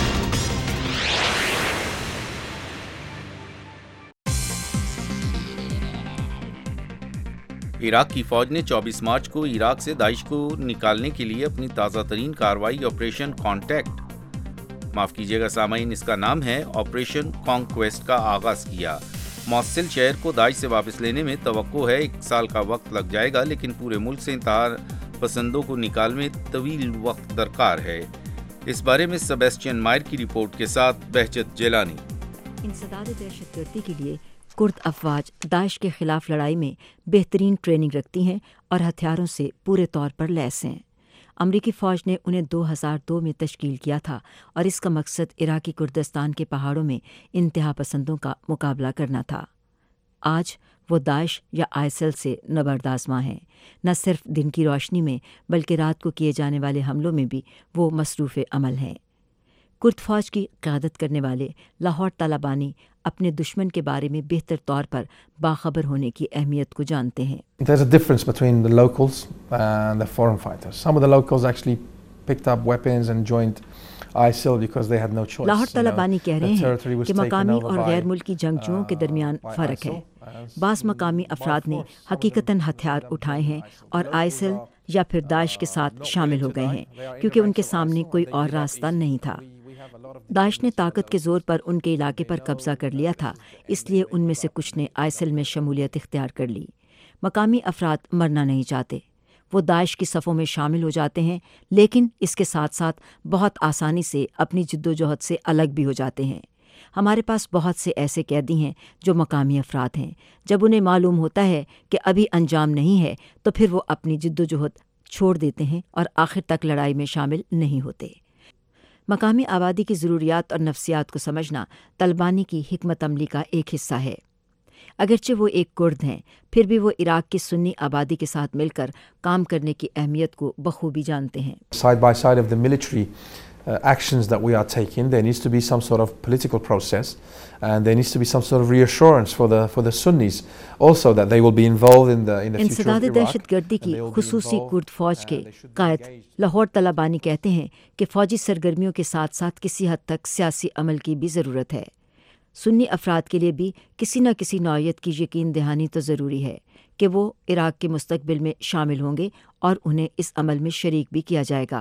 Speaker 1: इराक की फौज ने 24 मार्च को इराक से दाइश को निकालने के लिए अपनी ताज़ा तरीन कार्रवाई ऑपरेशन कॉन्टैक्ट, माफ़ कीजिएगा सामाइन, इसका नाम है ऑपरेशन कॉन्क्वेस्ट का आगाज़ किया। मौसिल शहर को दाइश से वापस लेने में तवक्को है 1 साल का वक्त लग जाएगा, लेकिन पूरे मुल्क से इंतहा पसंदों को निकालने में तवील वक्त दरकार है। इस बारे में सेबेस्टियन मायर की रिपोर्ट के साथ बहजत जेलानी।
Speaker 18: इंसदाद दहशतगर्दी के लिए कुर्द अफवाज दाइश के खिलाफ लड़ाई में बेहतरीन ट्रेनिंग रखती हैं और हथियारों से पूरे तौर पर लैस हैं। अमरीकी फ़ौज ने उन्हें 2002 में तश्कील किया था और इसका मकसद इराकी कुर्दिस्तान के पहाड़ों में इंतहा पसंदों का मुकाबला करना था। आज वो दाइश या आईएसएल से नबर्दाज़मां हैं। न सिर्फ दिन की रोशनी में बल्कि रात को किए जाने वाले हमलों में भी वो मसरूफ़ अमल हैं। कुर्द फ़ौज की क़यादत करने वाले लाहौर तालिबानी अपने दुश्मन के बारे में बेहतर तौर पर बाखबर होने की अहमियत को जानते हैं।
Speaker 19: There's a difference between the locals and the foreign fighters. Some of the locals actually picked up weapons and joined ISIL because they had no choice.
Speaker 18: Lahore तालिबानी कह रहे हैं कि मकामी और गैर मुल्की जंगजुओं के दरमियान फ़र्क है। बाज़ मकामी अफराद ने हकीकतन हथियार उठाए हैं और आईसिल या फिर दाइश के साथ शामिल हो गए हैं, क्योंकि उनके सामने कोई और रास्ता नहीं था। दाइश ने ताकत के ज़ोर पर उनके इलाके पर कब्ज़ा कर लिया था, इसलिए उनमें से कुछ ने आईसिल में शमूलियत इख्तियार कर ली। मकामी अफराद मरना नहीं चाहते, वो दाइश की सफ़ों में शामिल हो जाते हैं, लेकिन इसके साथ साथ बहुत आसानी से अपनी जिद्दोजहद से अलग भी हो जाते हैं। हमारे पास बहुत से ऐसे कैदी हैं जो मकामी अफराद हैं। जब उन्हें मालूम होता है कि अभी अंजाम नहीं है, तो फिर वो अपनी जिद्दोजहद छोड़ देते हैं और आखिर तक लड़ाई में शामिल नहीं होते। मकामी आबादी की ज़रूरियात और नफ्सियात को समझना तालिबानी की हिकमत अमली का एक हिस्सा है। अगरचे वो एक कुर्द हैं, फिर भी वो इराक की सुन्नी आबादी के साथ मिलकर काम करने की अहमियत को बखूबी जानते हैं।
Speaker 19: Side by side of the military actions that we are taking, there needs to be some sort of political process, and there needs to be some sort of reassurance for the Sunnis also that they will be involved in the future of
Speaker 18: इंसदाद
Speaker 19: Iraq.
Speaker 18: दहशतगर्दी की खुसूसी Kurd फौज के कायद लाहौर तालिबानी कहते हैं कि फ़ौजी सरगर्मियों के साथ साथ किसी हद तक सियासी अमल की भी ज़रूरत है। सुन्नी अफराद के लिए भी किसी न किसी नौयत की यकीन दहानी तो ज़रूरी है कि वो इराक के मुस्तकबिल में शामिल होंगे और उन्हें इस अमल में शरीक भी किया जाएगा।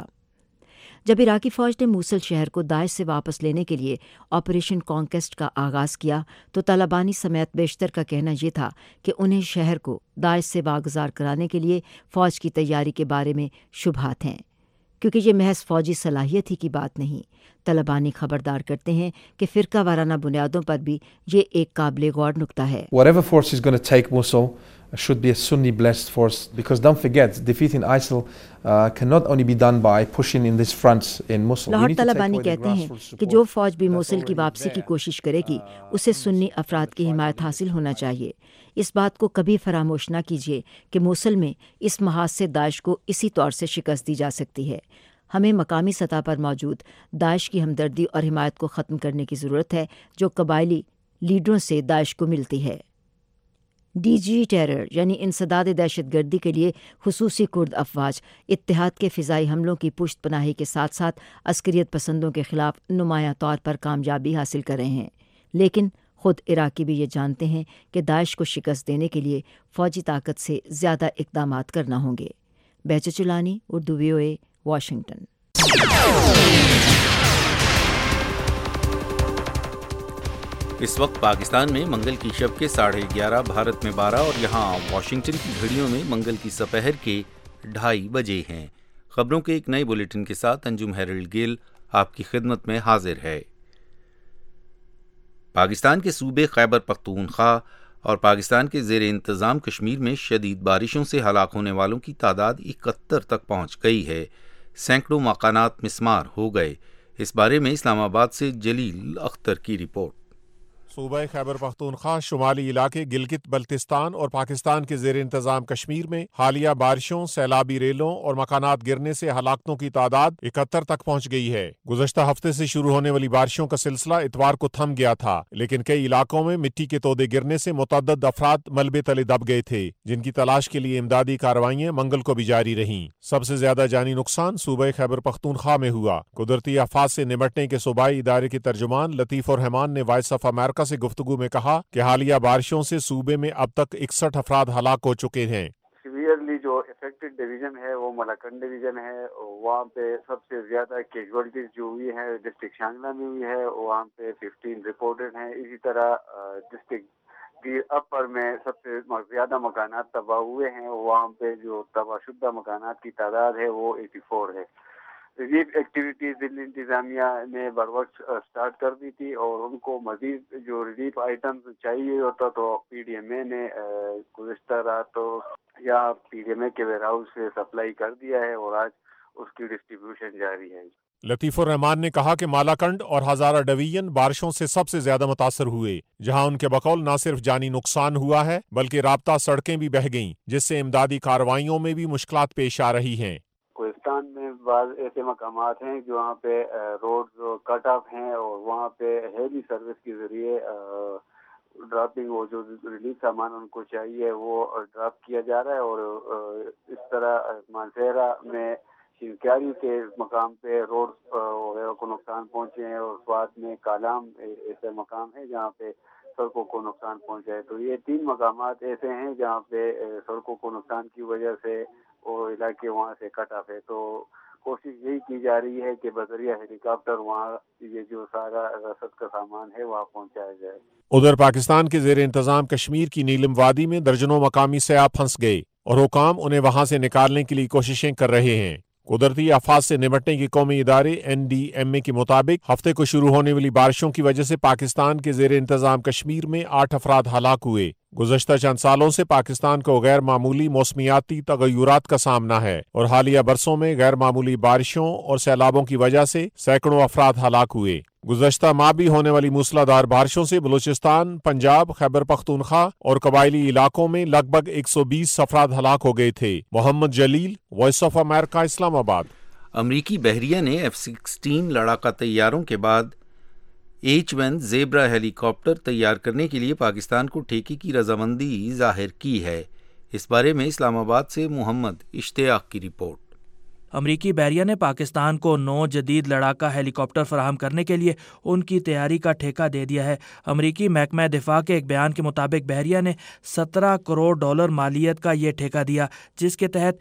Speaker 18: जब इराकी फ़ौज ने मूसल शहर को दाइश से वापस लेने के लिए ऑपरेशन कॉन्क्वेस्ट का आगाज़ किया, तो तालिबानी समेत बेशतर का कहना ये था कि उन्हें शहर को दाइश से वागुज़ार कराने के लिए फ़ौज की तैयारी के बारे में शुबहात हैं, क्योंकि ये महज फ़ौजी सलाहियत ही की बात नहीं। तालिबानी खबरदार करते हैं कि फ़िरका वाराना बुनियादों पर भी ये एक काबिल गौर नुक्ता है।
Speaker 19: Whatever force is going to take Mosul should be a Sunni blessed force, because don't forget, defeating ISIL cannot only be done by pushing in these fronts in Mosul.
Speaker 18: Lahore طالبانی کہتے ہیں کہ جو فوج بھی موصل کی واپسی کی کوشش کرے گی اسے سنی افراد کی حمایت حاصل ہونا چاہیے. اس بات کو کبھی فراموش نہ کیجیے کہ موصل میں اس محاذ سے داعش کو اسی طور سے شکست دی جا سکتی ہے. ہمیں مقامی سطح پر موجود داعش کی ہمدردی اور حمایت کو ختم کرنے کی ضرورت ہے جو قبائلی لیڈروں سے داعش کو ملتی ہے. ڈی جی ٹیرر یعنی انسداد دہشت گردی کے لیے خصوصی کرد افواج اتحاد کے فضائی حملوں کی پشت پناہی کے ساتھ ساتھ عسکریت پسندوں کے خلاف نمایاں طور پر کامیابی حاصل کر رہے ہیں. لیکن خود عراقی بھی یہ جانتے ہیں کہ داعش کو شکست دینے کے لیے فوجی طاقت سے زیادہ اقدامات کرنا ہوں گے. Bahjat Cholani, Urdu VOA، Washington.
Speaker 1: اس وقت پاکستان میں منگل کی شب کے 11:30، بھارت میں 12 اور یہاں واشنگٹن کی گھڑیوں میں منگل کی سپہر کے 2:30 بجے ہیں. خبروں کے ایک نئے بلیٹن کے ساتھ انجم ہیرلڈ گیل آپ کی خدمت میں حاضر ہے. پاکستان کے صوبے خیبر پختونخوا اور پاکستان کے زیر انتظام کشمیر میں شدید بارشوں سے ہلاک ہونے والوں کی تعداد 71 تک پہنچ گئی ہے. سینکڑوں مکانات مسمار ہو گئے. اس بارے میں اسلام آباد سے جلیل اختر کی رپورٹ.
Speaker 20: صوبہ خیبر پختونخوا، شمالی علاقے گلگت بلتستان اور پاکستان کے زیر انتظام کشمیر میں حالیہ بارشوں، سیلابی ریلوں اور مکانات گرنے سے ہلاکتوں کی تعداد 71 تک پہنچ گئی ہے. گزشتہ ہفتے سے شروع ہونے والی بارشوں کا سلسلہ اتوار کو تھم گیا تھا، لیکن کئی علاقوں میں مٹی کے تودے گرنے سے متعدد افراد ملبے تلے دب گئے تھے، جن کی تلاش کے لیے امدادی کارروائیاں منگل کو بھی جاری رہیں. سب سے زیادہ جانی نقصان صوبہ خیبر پختونخوا میں ہوا. قدرتی آفات سے نمٹنے کے صوبائی ادارے کے ترجمان لطیف الرحمان نے وائس آف امریکہ سے گفتگو میں کہا کہ حالیہ بارشوں سے صوبے میں اب تک 61 افراد ہلاک ہو چکے ہیں.
Speaker 21: سیویئرلی جو افیکٹڈ ڈویژن ہے وہ ملاکنڈ ڈویژن ہے، وہاں پہ سب سے زیادہ کیجوالٹیز جو ہوئی ہیں ڈسٹرکٹ شانگلہ میں ہوئی ہے، وہاں پہ 15 رپورٹڈ ہیں. اسی طرح ڈسٹرکٹ گیر اپر میں سب سے زیادہ مکانات تباہ ہوئے ہیں، وہاں پہ جو تباہ شدہ مکانات کی تعداد ہے وہ 84 ہے. ریلیف ایکٹیویٹیز دلی انتظامیہ نے بر وقت سٹارٹ کر دی تھی اور ان کو مزید جو ریلیف آئٹمز چاہیے ہوتا تو پی ڈی ایم اے نے گزشتہ رات یا پی ڈی ایم اے کے ویئر ہاؤس سے سپلائی کر دیا ہے اور آج اس کی ڈسٹریبیوشن جاری ہے.
Speaker 20: لطیف الرحمان نے کہا کہ مالاکنڈ اور ہزارہ ڈویژن بارشوں سے سب سے زیادہ متاثر ہوئے، جہاں ان کے بقول نہ صرف جانی نقصان ہوا ہے بلکہ رابطہ سڑکیں بھی بہہ گئیں، جس سے امدادی کارروائیوں میں بھی مشکلات پیش آ رہی ہیں.
Speaker 21: کوہستان میں بعض ایسے مقامات ہیں جو وہاں پہ روڈز کٹ آف ہیں اور وہاں پہ ہیوی سروس کے ذریعے ڈراپنگ وہ جو ریلیف سامان ان کو چاہیے وہ ڈراپ کیا جا رہا ہے. اور اس طرح مانسہرہ میں شنکیاری کے مقام پہ روڈ وغیرہ کو نقصان پہنچے ہیں اور سوات میں کالام ایسے مقام ہے جہاں پہ سڑکوں کو نقصان پہنچا ہے. تو یہ 3 مقامات ایسے ہیں جہاں پہ سڑکوں کو نقصان کی وجہ سے وہ علاقے وہاں سے کٹ آف ہے. تو کوشش یہی کی جا رہی ہے کہ بذریعہ ہیلی کاپٹر وہاں یہ جو سارا رسد کا سامان ہے وہاں پہنچایا جائے.
Speaker 20: ادھر پاکستان کے زیر انتظام کشمیر کی نیلم وادی میں درجنوں مقامی سیاح پھنس گئے اور حکام انہیں وہاں سے نکالنے کے لیے کوششیں کر رہے ہیں. قدرتی آفات سے نمٹنے کی قومی ادارے NDMA کے مطابق ہفتے کو شروع ہونے والی بارشوں کی وجہ سے پاکستان کے زیر انتظام کشمیر میں 8 افراد ہلاک ہوئے. گزشتہ چند سالوں سے پاکستان کو غیر معمولی موسمیاتی تغیرات کا سامنا ہے اور حالیہ برسوں میں غیر معمولی بارشوں اور سیلابوں کی وجہ سے سینکڑوں افراد ہلاک ہوئے. گزشتہ ماہ بھی ہونے والی موسلادھار بارشوں سے بلوچستان، پنجاب، خیبر پختونخوا اور قبائلی علاقوں میں لگ بھگ 120 افراد ہلاک ہو گئے تھے. محمد جلیل، وائس آف امریکہ، اسلام آباد.
Speaker 1: امریکی بحریہ نے F-16 لڑاکا طیاروں کے بعد H-1 زیبرا ہیلی کاپٹر تیار کرنے کے لیے پاکستان کو ٹھیکے کی رضامندی ظاہر کی ہے. اس بارے میں اسلام آباد سے محمد اشتیاق کی رپورٹ.
Speaker 2: امریکی بحریہ نے پاکستان کو 9 جدید لڑاکا ہیلی کاپٹر فراہم کرنے کے لیے ان کی تیاری کا ٹھیکہ دے دیا ہے. امریکی محکمہ دفاع کے ایک بیان کے مطابق بحریہ نے $17 کروڑ مالیت کا یہ ٹھیکہ دیا، جس کے تحت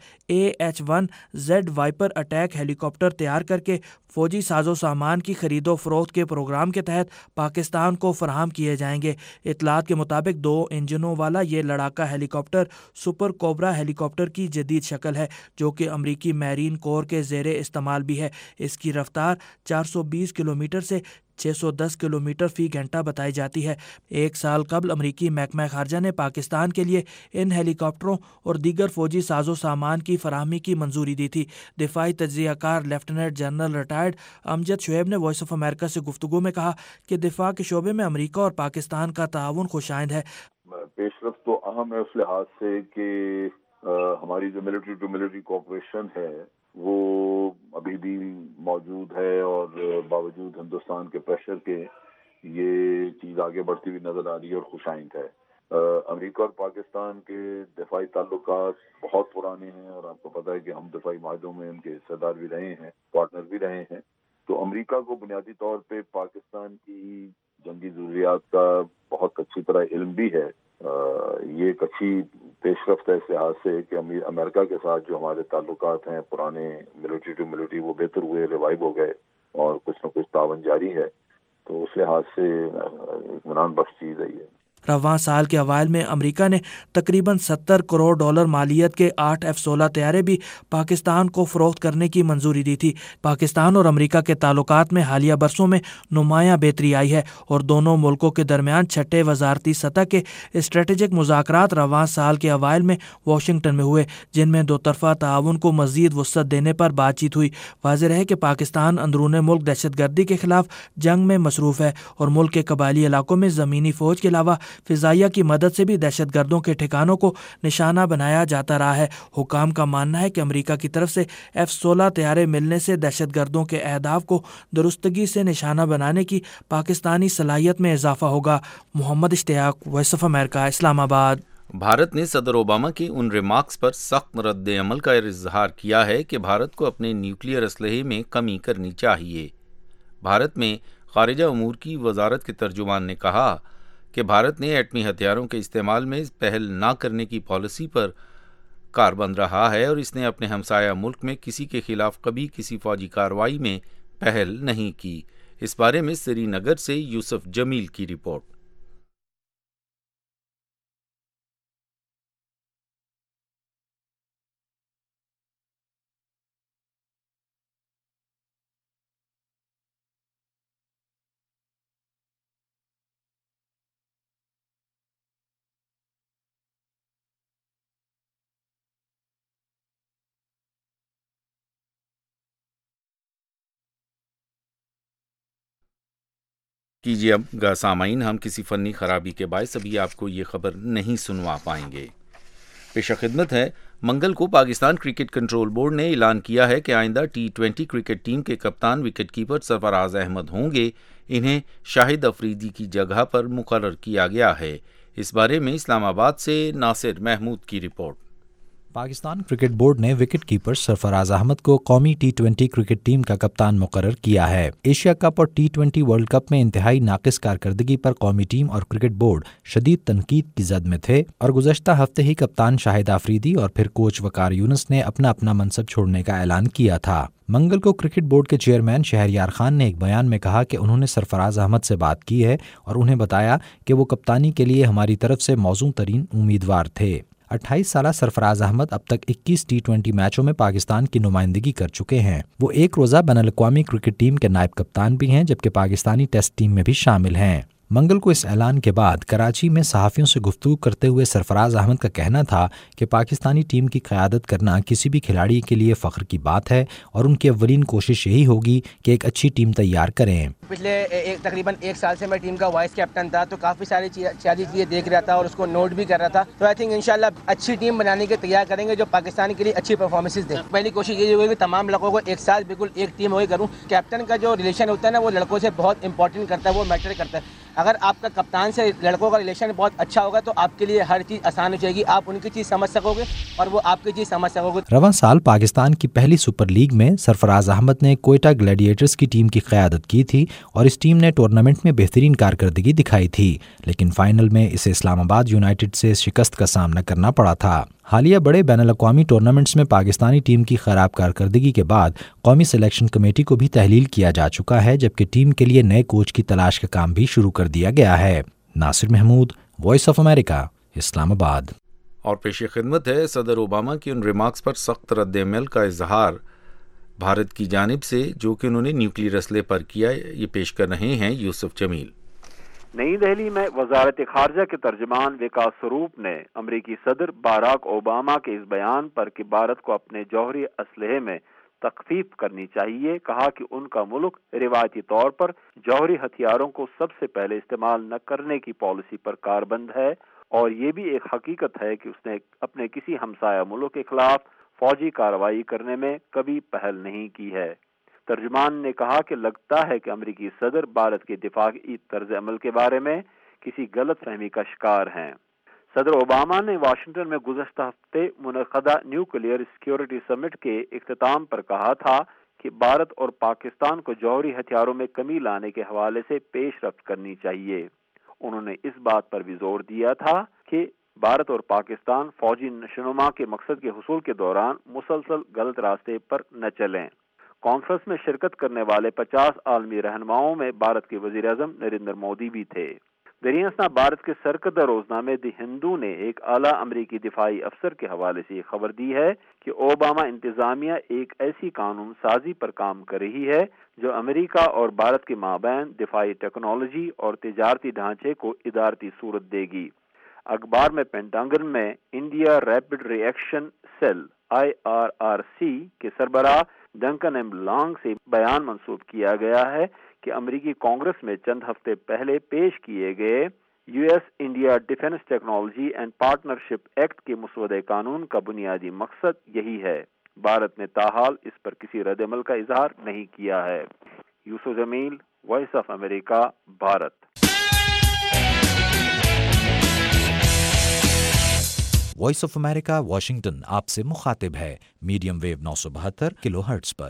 Speaker 2: AH-1Z وائپر اٹیک ہیلی کاپٹر تیار کر کے فوجی ساز و سامان کی خرید و فروخت کے پروگرام کے تحت پاکستان کو فراہم کیے جائیں گے. اطلاعات کے مطابق 2 انجنوں والا یہ لڑاکا helicopter super Cobra helicopter کی جدید شکل ہے، جو کہ امریکی میرین کور کے زیر استعمال بھی ہے. اس کی رفتار 420 کلومیٹر سے 610 किलोमीटर फी घंटा बताई जाती है। 1 साल कबल अमरीकी महकमा खारजा ने पाकिस्तान के लिए इन हेलीकॉप्टरों और दीगर फौजी साजो सामान की फराहमी की मंजूरी दी थी। दिफाई तज्जियाकार lieutenant general retired Amjad Shoaib ने वॉइस ऑफ अमेरिका से गुफ्तगू में कहा कि दिफा के शोबे में अमरीका और पाकिस्तान का ताउन खुशाइंद है।
Speaker 3: पेशरफ्त तो अहम है उस लिहाज से कि हमारी जो मिलिट्री टू मिलिट्री कोऑपरेशन है वो अभी भी मौजूद है और बावजूद हिंदुस्तान के प्रेशर के ये चीज़ आगे बढ़ती हुई नज़र आ रही है और खुशाइंद है। अमेरिका और पाकिस्तान के दिफाई ताल्लुकात बहुत पुराने हैं और आपको पता है कि हम दिफाई माहदों में उनके हिस्सेदार भी रहे हैं, पार्टनर भी रहे हैं। तो अमेरिका को बुनियादी तौर पे पाकिस्तान की जंगी ज़रूरियात का बहुत अच्छी तरह इल्म भी है। ये एक अच्छी पेशरफ्त है इस लिहाज से कि अमेरिका के साथ जो हमारे ताल्लुकात हैं पुराने मिलिट्री टू मिलिट्री वो बेहतर हुए, रिवाइव हो गए और कुछ न कुछ तावन जारी है। तो उस लिहाज से इत्मीनान बख्श चीज़ है ये।
Speaker 2: रवां साल के अवाइल में अमेरिका ने तकरीबन $70 करोड़ मालियत के 8 F-16 तैयारे भी पाकिस्तान को फ़रोख्त करने की मंजूरी दी थी। पाकिस्तान और अमेरिका के ताल्लुकात में हालिया बरसों में नुमायां बेहतरी आई है और दोनों मुल्कों के दरमियान छठे वजारती सतह के स्ट्रेटेजिक मुज़ाकरात रवां साल के अवाइल में वाशिंगटन में हुए, जिनमें दो तरफ़ा ताउन को मज़ीद वुसअत देने पर बातचीत हुई। वाज़ेह है कि पाकिस्तान अंदरूनी मुल्क दहशतगर्दी के खिलाफ जंग में मसरूफ़ है और मुल्क के कबायली इलाकों में ज़मीनी फ़ौज के अलावा फिजाइया की मदद से भी दहशतगर्दों के ठिकानों को निशाना बनाया जाता रहा है। हुकाम का मानना है कि अमेरिका की तरफ से F-16 तैयारे मिलने से दहशतगर्दों के अहदाफ को दुरुस्तगी से निशाना बनाने की पाकिस्तानी सलाहियत में इजाफा होगा। Mohammad Ishtiaq, Voice of America, Islamabad.
Speaker 1: Bharat ने सदर ओबामा की उन रिमार्क्स पर सख्त रद्द अमल का इजहार किया है कि भारत को अपने न्यूक्लियर असलहे में कमी करनी चाहिए। भारत में खारिजा उमूर की वजारत के तर्जुमान ने कहा कि भारत ने एटमी हथियारों के इस्तेमाल में पहल न करने की पॉलिसी पर कारबंद रहा है और इसने अपने हमसाया मुल्क में किसी के खिलाफ कभी किसी फौजी कार्रवाई में पहल नहीं की। इस बारे में श्रीनगर से यूसुफ जमील की रिपोर्ट। कीजिए अब सामाइन, हम किसी फ़नी ख़राबी के बायस अभी आपको ये ख़बर नहीं सुनवा पाएंगे। पेशा खिदमत है। मंगल को पाकिस्तान क्रिकेट कंट्रोल बोर्ड ने ऐलान किया है कि आइंदा T20 क्रिकेट टीम के कप्तान विकेट कीपर सरफराज अहमद होंगे। इन्हें शाहिद अफरीदी की जगह पर मुकर्रर किया गया है। इस बारे में इस्लामाबाद से नासिर महमूद की रिपोर्ट।
Speaker 9: पाकिस्तान क्रिकेट बोर्ड ने विकेट कीपर सरफराज अहमद को कौमी T20 क्रिकेट टीम का कप्तान मुकर्रर किया है। एशिया कप और T20 वर्ल्ड कप में इंतहाई नाकिस कारकर्दगी पर कौमी टीम और क्रिकेट बोर्ड शदीद तनकीद की जद में थे और गुज़श्ता हफ्ते ही कप्तान शाहिद अफरीदी और फिर कोच वकार यूनुस ने अपना अपना मनसब छोड़ने का ऐलान किया था। मंगल को क्रिकेट बोर्ड के चेयरमैन शहरयार खान ने एक बयान में कहा कि उन्होंने सरफराज अहमद से बात की है और उन्हें बताया कि वो कप्तानी के लिए हमारी तरफ से मौजूद तरीन उम्मीदवार थे। 28 साला सरफराज अहमद अब तक 21 T20 मैचों में पाकिस्तान की नुमाइंदगी कर चुके हैं। वो एक रोज़ा बैनुल-अक़वामी क्रिकेट टीम के नायब कप्तान भी हैं, जबकि पाकिस्तानी टेस्ट टीम में भी शामिल हैं। मंगल को इस ऐलान के बाद कराची में सहाफ़ियों से गुफ्तगू करते हुए सरफराज अहमद का कहना था कि पाकिस्तानी टीम की क़यादत करना किसी भी खिलाड़ी के लिए फ़ख्र की बात है और उनकी अव्वलीन कोशिश यही होगी कि एक अच्छी टीम तैयार करें।
Speaker 22: पिछले तकरीबन 1 साल से मैं टीम का वाइस कैप्टन था, तो काफ़ी सारी चीज़ें देख रहा था और उसको नोट भी कर रहा था। तो आई थिंक इंशाल्लाह अच्छी टीम बनाने के तैयार करेंगे जो पाकिस्तान के लिए अच्छी परफॉर्मेंसेस दे। पहली कोशिश ये होगी कि तमाम लड़कों को एक साथ बिल्कुल एक टीम हो करूँ। कैप्टन का जो रिलेशन होता है ना, वो लड़कों से बहुत इंपॉर्टेंट करता है, वो मैटर करता है। अगर आपका कप्तान से लड़कों का रिलेशन बहुत अच्छा होगा तो आपके लिए हर चीज़ आसान हो जाएगी, आप उनकी चीज़ समझ सकोगे और वो आपकी चीज़ समझ सकोगे।
Speaker 9: रवां साल पाकिस्तान की पहली सुपर लीग में सरफराज अहमद ने कोयटा ग्लैडिएटर्स की टीम की क़यादत की थी और इस टीम ने टूर्नामेंट में बेहतरीन कारकर्दगी दिखाई थी, लेकिन फाइनल में इसे इस्लामाबाद यूनाइटेड से शिकस्त का सामना करना पड़ा था। हालिया बड़े बैनुल-अक़वामी टूर्नामेंट्स में पाकिस्तानी टीम की खराब कारकर्दगी के बाद कौमी सिलेक्शन कमेटी को भी तहलील किया जा चुका है, जबकि टीम के लिए नए कोच की तलाश का काम भी शुरू कर दिया गया है। Nasir Mahmood, Voice of America, Islamabad.
Speaker 1: और पेश खिदमत है। सदर ओबामा की उन रिमार्क्स पर सख्त रद्द-ए-अमल का इजहार بھارت کی جانب سے جو کہ انہوں نے نیوکلیئر اسلحے پر کیا، یہ پیش کر رہے ہیں یوسف جمیل۔
Speaker 4: نئی دہلی میں وزارت خارجہ کے ترجمان وکاس سروپ نے امریکی صدر باراک اوباما کے اس بیان پر کہ بھارت کو اپنے جوہری اسلحے میں تخفیف کرنی چاہیے کہا کہ ان کا ملک روایتی طور پر جوہری ہتھیاروں کو سب سے پہلے استعمال نہ کرنے کی پالیسی پر کاربند ہے، اور یہ بھی ایک حقیقت ہے کہ اس نے اپنے کسی ہمسایہ ملک کے خلاف فوجی کارروائی کرنے میں کبھی پہل نہیں کی ہے۔ ترجمان نے کہا کہ لگتا ہے کہ امریکی صدر بھارت کے دفاعی طرز عمل کے بارے میں کسی غلط فہمی کا شکار ہیں۔ صدر اوباما نے واشنگٹن میں گزشتہ ہفتے منعقدہ نیوکلیئر سیکیورٹی سمٹ کے اختتام پر کہا تھا کہ بھارت اور پاکستان کو جوہری ہتھیاروں میں کمی لانے کے حوالے سے پیش رفت کرنی چاہیے۔ انہوں نے اس بات پر بھی زور دیا تھا کہ بھارت اور پاکستان فوجی نشوونما کے مقصد کے حصول کے دوران مسلسل غلط راستے پر نہ چلیں۔ کانفرنس میں شرکت کرنے والے 50 عالمی رہنماؤں میں بھارت کے وزیر اعظم نریندر مودی بھی تھے۔ دریں اثنا بھارت کے سرکردہ روزنامے دی ہندو نے ایک اعلیٰ امریکی دفاعی افسر کے حوالے سے یہ خبر دی ہے کہ اوباما انتظامیہ ایک ایسی قانون سازی پر کام کر رہی ہے جو امریکہ اور بھارت کے مابین دفاعی ٹیکنالوجی اور تجارتی ڈھانچے کو ادارتی صورت دے گی۔ اخبار میں پینٹاگن میں India rapid reaction cell IRRC کے سربراہ ڈنکن ایم لانگ سے بیان منسوب کیا گیا ہے کہ امریکی کانگریس میں چند ہفتے پہلے پیش کیے گئے US India defence technology and partnership act کے مسودہ قانون کا بنیادی مقصد یہی ہے۔ بھارت نے تاحال اس پر کسی رد عمل کا اظہار نہیں کیا ہے۔ Yusuf Jamil, Voice of America, Bharat.
Speaker 9: Voice of America Washington آپ سے مخاطب ہے میڈیم ویو 972 کلو ہرٹز پر۔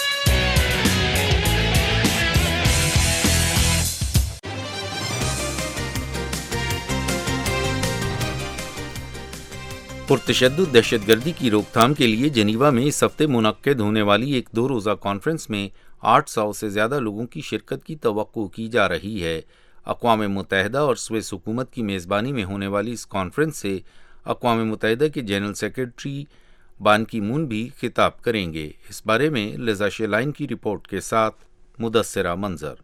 Speaker 1: پرتشدد دہشت گردی کی روک تھام کے لیے جنیوا میں اس ہفتے منعقد ہونے والی ایک 2 روزہ کانفرنس میں 800 سے زیادہ لوگوں کی شرکت کی توقع کی جا رہی ہے۔ اقوام متحدہ اور سوئس حکومت کی میزبانی میں ہونے والی اس کانفرنس سے اقوام متحدہ کے جنرل سیکرٹری بان کی مون بھی خطاب کریں گے۔ اس بارے میں لزا شیلائن کی رپورٹ کے ساتھ مدثرہ منظر۔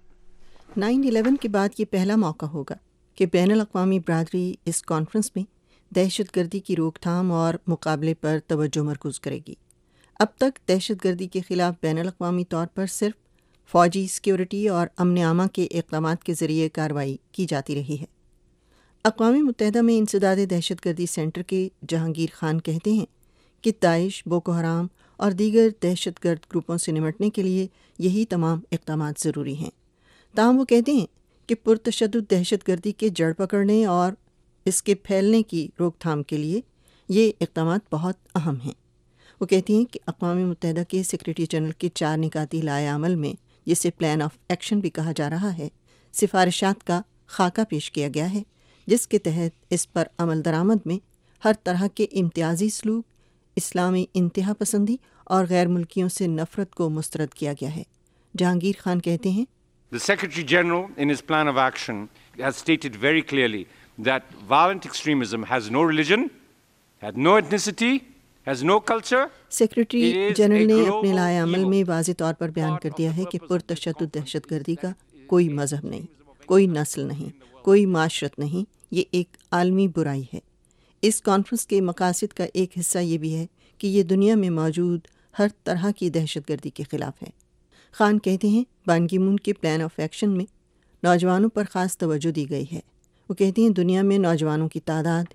Speaker 6: 9/11 کے بعد یہ پہلا موقع ہوگا کہ بین الاقوامی برادری اس کانفرنس میں دہشت گردی کی روک تھام اور مقابلے پر توجہ مرکوز کرے گی۔ اب تک دہشت گردی کے خلاف بین الاقوامی طور پر صرف فوجی سیکیورٹی اور امن عامہ کے اقدامات کے ذریعے کارروائی کی جاتی رہی ہے۔ اقوام متحدہ میں انسداد دہشت گردی سینٹر کے جہانگیر خان کہتے ہیں کہ داعش، بوکو حرام اور دیگر دہشت گرد گروپوں سے نمٹنے کے لیے یہی تمام اقدامات ضروری ہیں۔ تاہم وہ کہتے ہیں کہ پرتشدد دہشت گردی کے جڑ پکڑنے اور اس کے پھیلنے کی روک تھام کے لیے یہ اقدامات بہت اہم ہیں۔ وہ کہتی ہیں کہ اقوام متحدہ کے سیکرٹری جنرل کے 4 نکاتی لائحہ عمل میں، جسے پلان آف ایکشن بھی کہا جا رہا ہے، سفارشات کا خاکہ پیش کیا گیا ہے، جس کے تحت اس پر عمل درآمد میں ہر طرح کے امتیازی سلوک، اسلامی انتہا پسندی اور غیر ملکیوں سے نفرت کو مسترد کیا گیا ہے۔ جہانگیر خان کہتے ہیں،
Speaker 23: The Secretary General in his plan of action has stated very clearly that violent extremism has no religion, has no ethnicity, has no culture.
Speaker 6: Secretary general نے اپنے لائحہ عمل میں واضح طور پر بیان کر دیا ہے کہ پرتشدد دہشت گردی کا کوئی مذہب نہیں، کوئی نسل نہیں، کوئی معاشرت نہیں، یہ ایک عالمی برائی ہے۔ اس کانفرنس کے مقاصد کا ایک حصہ یہ بھی ہے کہ یہ دنیا میں موجود ہر طرح کی دہشت گردی کے خلاف ہے۔ خان کہتے ہیں، بان کی مون کے پلان آف ایکشن میں نوجوانوں پر خاص توجہ دی گئی ہے۔ وہ کہتے ہیں دنیا میں نوجوانوں کی تعداد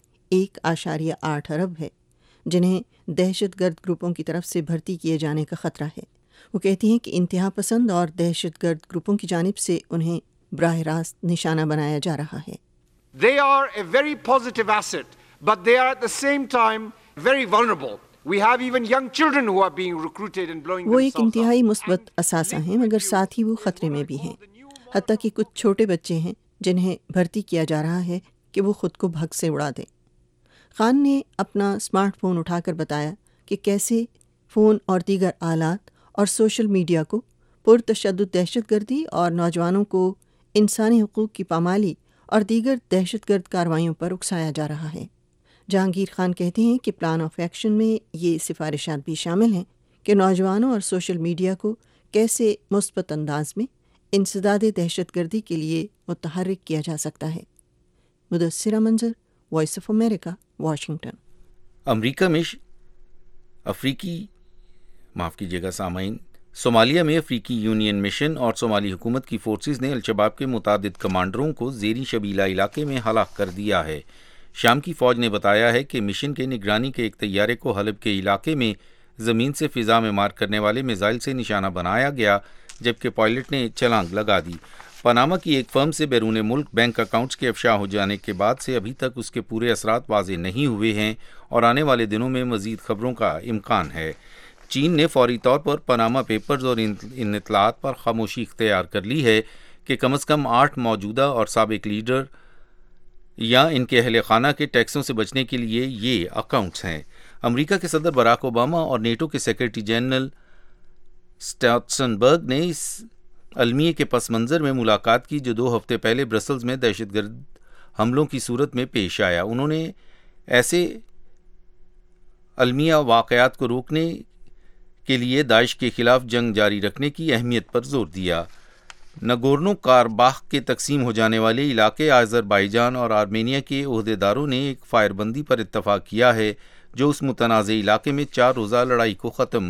Speaker 6: 1.8 ارب ہے جنہیں دہشت گرد گروپوں کی طرف سے بھرتی کیے جانے کا خطرہ ہے۔ وہ کہتی ہیں کہ انتہا پسند اور دہشت گرد گروپوں کی جانب سے انہیں براہ راست نشانہ بنایا جا رہا ہے۔
Speaker 23: They are a very positive asset, but they are at the same time very vulnerable. We have even young children who are being recruited and blowing
Speaker 6: وہ ایک
Speaker 23: themselves up.
Speaker 6: انتہائی مثبت اثاثہ ہیں، مگر ساتھ ہی وہ خطرے میں بھی ہیں۔ حتیٰ کہ کچھ چھوٹے بچے ہیں جنہیں بھرتی کیا جا رہا ہے کہ وہ خود کو بھگ سے اڑا دیں۔ خان نے اپنا اسمارٹ فون اٹھا کر بتایا کہ کیسے فون اور دیگر آلات اور سوشل میڈیا کو پرتشدد دہشت گردی اور نوجوانوں کو انسانی حقوق کی پامالی اور دیگر دہشت گرد کارروائیوں پر اکسایا جا رہا ہے۔ جہانگیر خان کہتے ہیں کہ پلان آف ایکشن میں یہ سفارشات بھی شامل ہیں کہ نوجوانوں اور سوشل میڈیا کو کیسے مثبت انداز میں انسداد دہشت گردی کے لیے متحرک کیا جا سکتا ہے۔ Mudassira Manzar, Voice of America, Washington.
Speaker 1: امریکہ میں صومالیہ میں افریقی یونین مشن اور صومالی حکومت کی فورسز نے الشباب کے متعدد کمانڈروں کو زیریں شبیلہ علاقے میں ہلاک کر دیا ہے۔ شام کی فوج نے بتایا ہے کہ مشن کے نگرانی کے ایک طیارے کو حلب کے علاقے میں زمین سے فضا میں مار کرنے والے میزائل سے نشانہ بنایا گیا، جبکہ پائلٹ نے چھلانگ لگا دی۔ پاناما کی ایک فرم سے بیرون ملک بینک اکاؤنٹس کے افشا ہو جانے کے بعد سے ابھی تک اس کے پورے اثرات واضح نہیں ہوئے ہیں اور آنے والے دنوں میں مزید خبروں کا امکان ہے۔ چین نے فوری طور پر پاناما پیپرز اور ان اطلاعات پر خاموشی اختیار کر لی ہے کہ کم از کم 8 موجودہ اور سابق لیڈر یا ان کے اہل خانہ کے ٹیکسوں سے بچنے کے لیے یہ اکاؤنٹس ہیں۔ امریکہ کے صدر براک اوباما اور نیٹو کے سیکرٹری جنرل اسٹالٹنبرگ نے اس المیے کے پس منظر میں ملاقات کی جو 2 ہفتے پہلے برسلز میں دہشت گرد حملوں کی صورت میں پیش آیا۔ انہوں نے ایسے المیہ واقعات کو روکنے کے لیے داعش کے خلاف جنگ جاری رکھنے کی اہمیت پر زور دیا۔ نگورنو کارباخ کے تقسیم ہو جانے والے علاقے آذربائیجان اور آرمینیا کے عہدیداروں نے ایک فائر بندی پر اتفاق کیا ہے جو اس متنازع علاقے میں 4 روزہ لڑائی کو ختم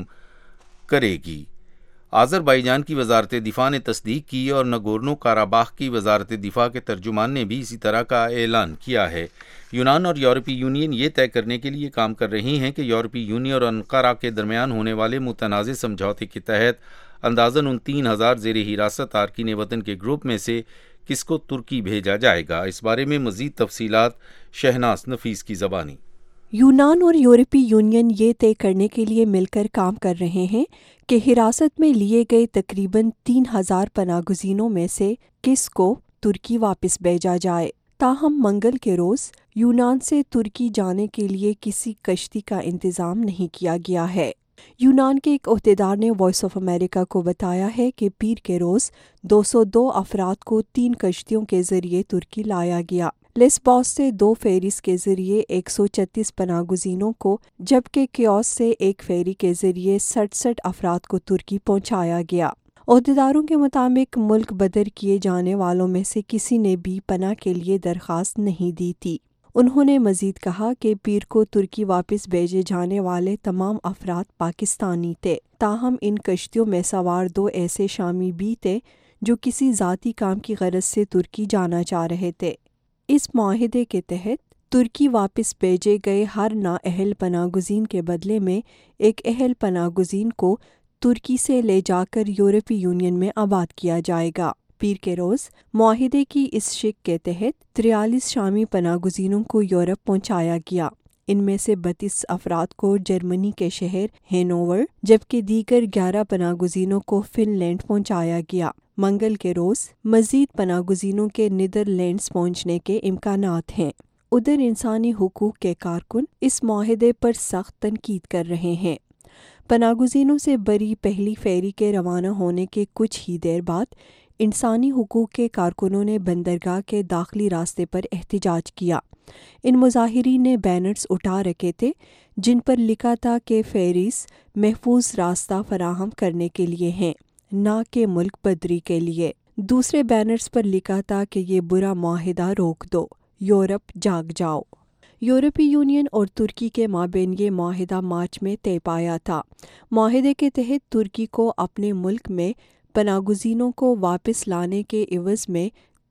Speaker 1: کرے گی۔ آذربائیجان کی وزارت دفاع نے تصدیق کی اور نگورنو کاراباخ کی وزارت دفاع کے ترجمان نے بھی اسی طرح کا اعلان کیا ہے۔ یونان اور یورپی یونین یہ طے کرنے کے لیے کام کر رہی ہیں کہ یورپی یونین اور انقرہ کے درمیان ہونے والے متنازع سمجھوتے کے تحت اندازاً 29,000 زیر حراست تارکین وطن کے گروپ میں سے کس کو ترکی بھیجا جائے گا۔ اس بارے میں مزید تفصیلات شہناز نفیس کی زبانی۔
Speaker 5: یونان اور یورپی یونین یہ طے کرنے کے لیے مل کر کام کر رہے ہیں کہ حراست میں لیے گئے تقریباً 3,000 پناہ گزینوں میں سے کس کو ترکی واپس بھیجا جائے۔ تاہم منگل کے روز یونان سے ترکی جانے کے لیے کسی کشتی کا انتظام نہیں کیا گیا ہے۔ یونان کے ایک عہدیدار نے وائس آف امریکہ کو بتایا ہے کہ پیر کے روز 202 افراد کو 3 کشتیوں کے ذریعے ترکی لایا گیا۔ لیسبوس سے 2 فیریز کے ذریعے 136 پناہ گزینوں کو، جبکہ کیوس سے ایک فیری کے ذریعے 67 افراد کو ترکی پہنچایا گیا۔ عہدیداروں کے مطابق ملک بدر کیے جانے والوں میں سے کسی نے بھی پناہ کے لیے درخواست نہیں دی تھی۔ انہوں نے مزید کہا کہ پیر کو ترکی واپس بھیجے جانے والے تمام افراد پاکستانی تھے، تاہم ان کشتیوں میں سوار 2 ایسے شامی بھی تھے جو کسی ذاتی کام کی غرض سے ترکی جانا چاہ رہے تھے۔ اس معاہدے کے تحت ترکی واپس بھیجے گئے ہر نااہل پناہ گزین کے بدلے میں ایک اہل پناہ گزین کو ترکی سے لے جا کر یورپی یونین میں آباد کیا جائے گا۔ پیر کے روز معاہدے کی اس شق کے تحت 43 شامی پناہ گزینوں کو یورپ پہنچایا گیا۔ ان میں سے 32 افراد کو جرمنی کے شہر ہینوور، جبکہ دیگر 11 پناہ گزینوں کو فن لینڈ پہنچایا گیا۔ منگل کے روز مزید پناہ گزینوں کے نیدرلینڈز پہنچنے کے امکانات ہیں۔ ادھر انسانی حقوق کے کارکن اس معاہدے پر سخت تنقید کر رہے ہیں۔ پناہ گزینوں سے بری پہلی فیری کے روانہ ہونے کے کچھ ہی دیر بعد انسانی حقوق کے کارکنوں نے بندرگاہ کے داخلی راستے پر احتجاج کیا۔ ان مظاہرین نے بینرز اٹھا رکھے تھے جن پر لکھا تھا کہ فیریز محفوظ راستہ فراہم کرنے کے لیے ہیں، نہ کہ ملک بدری کے لیے۔ دوسرے بینرز پر لکھا تھا کہ یہ برا معاہدہ روک دو، یورپ جاگ جاؤ۔ یورپی یونین اور ترکی کے مابین یہ معاہدہ مارچ میں طے پایا تھا۔ معاہدے کے تحت ترکی کو اپنے ملک میں پناہ گزینوں کو واپس لانے کے عوض میں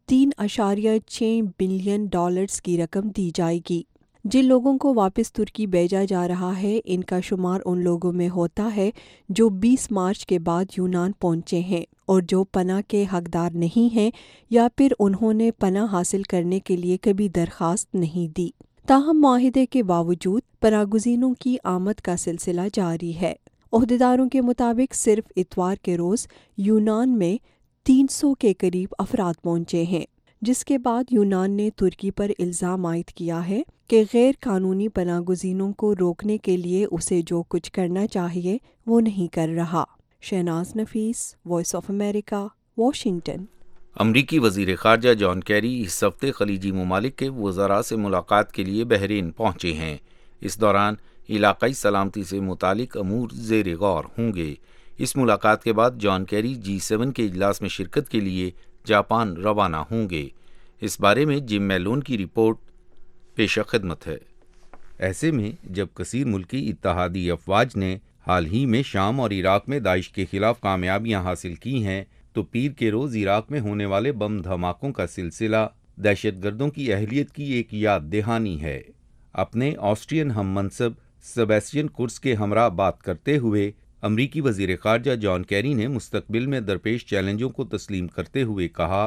Speaker 5: $3.6 بلین کی رقم دی جائے گی۔ جن لوگوں کو واپس ترکی بھیجا جا رہا ہے ان کا شمار ان لوگوں میں ہوتا ہے جو 20 مارچ کے بعد یونان پہنچے ہیں اور جو پناہ کے حقدار نہیں ہیں یا پھر انہوں نے پناہ حاصل کرنے کے لیے کبھی درخواست نہیں دی۔ تاہم معاہدے کے باوجود پناہ گزینوں کی آمد کا سلسلہ جاری ہے۔ عہدیداروں کے مطابق صرف اتوار کے روز یونان میں 300 کے قریب افراد پہنچے ہیں، جس کے بعد یونان نے ترکی پر الزام عائد کیا ہے کہ غیر قانونی پناہ گزینوں کو روکنے کے لیے اسے جو کچھ کرنا چاہیے وہ نہیں کر رہا۔ Shahnaz Nafees, Voice of America, Washington.
Speaker 1: امریکی وزیر خارجہ جان کیری اس ہفتے خلیجی ممالک کے وزراء سے ملاقات کے لیے بحرین پہنچے ہیں۔ اس دوران علاقائی سلامتی سے متعلق امور زیر غور ہوں گے۔ اس ملاقات کے بعد جان کیری G7 کے اجلاس میں شرکت کے لیے جاپان روانہ ہوں گے۔ اس بارے میں جم میلون کی رپورٹ پیش خدمت ہے۔ ایسے میں جب کثیر ملکی اتحادی افواج نے حال ہی میں شام اور عراق میں داعش کے خلاف کامیابیاں حاصل کی ہیں، تو پیر کے روز عراق میں ہونے والے بم دھماکوں کا سلسلہ دہشت گردوں کی اہلیت کی ایک یاد دہانی ہے۔ اپنے آسٹرین ہم منصب سیباسٹین کرز کے ہمراہ بات کرتے ہوئے امریکی وزیر خارجہ جان کیری نے مستقبل میں درپیش چیلنجوں کو تسلیم کرتے ہوئے کہا،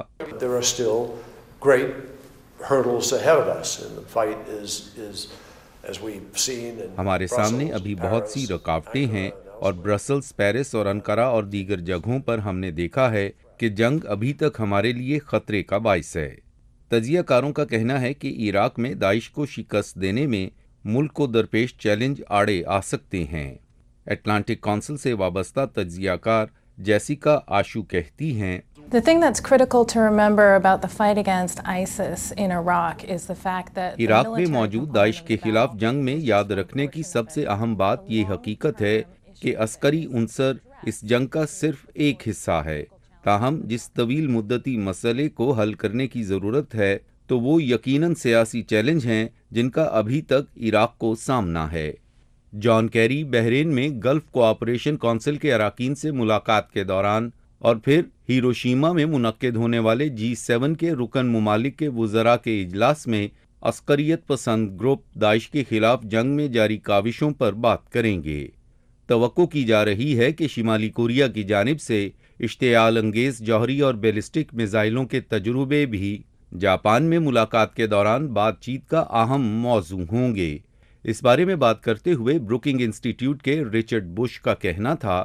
Speaker 1: ہمارے سامنے ابھی بہت سی رکاوٹیں ہیں، اور برسلز، پیرس اور انقرہ اور دیگر جگہوں پر ہم نے دیکھا ہے کہ جنگ ابھی تک ہمارے لیے خطرے کا باعث ہے۔ تجزیہ کاروں کا کہنا ہے کہ عراق میں داعش کو شکست دینے میں ملک کو درپیش چیلنج آڑے آ سکتے ہیں۔ اٹلانٹک کونسل سے وابستہ تجزیہ کار جیسیکا آشو کہتی ہیں،
Speaker 7: The thing that's critical to remember about the fight against ISIS in Iraq is the fact that
Speaker 1: Iraq میں موجود داعش کے خلاف جنگ میں یاد رکھنے کی سب سے اہم بات یہ حقیقت ہے کہ عسکری عنصر اس جنگ کا صرف ایک حصہ ہے۔ تاہم جس طویل مدتی مسئلے کو حل کرنے کی ضرورت ہے تو وہ یقیناً سیاسی چیلنج ہیں جن کا ابھی تک عراق کو سامنا ہے۔ جان کیری بحرین میں گلف کوآپریشن کونسل کے اراکین سے ملاقات کے دوران اور پھر ہیروشیما میں منعقد ہونے والے G7 کے رکن ممالک کے وزراء کے اجلاس میں عسکریت پسند گروپ داعش کے خلاف جنگ میں جاری کاوشوں پر بات کریں گے۔ توقع کی جا رہی ہے کہ شمالی کوریا کی جانب سے اشتعال انگیز جوہری اور بیلسٹک میزائلوں کے تجربے بھی جاپان میں ملاقات کے دوران بات چیت کا اہم موضوع ہوں گے۔ اس بارے میں بات کرتے ہوئے بروکنگ انسٹیٹیوٹ کے رچرڈ بش کا کہنا تھا،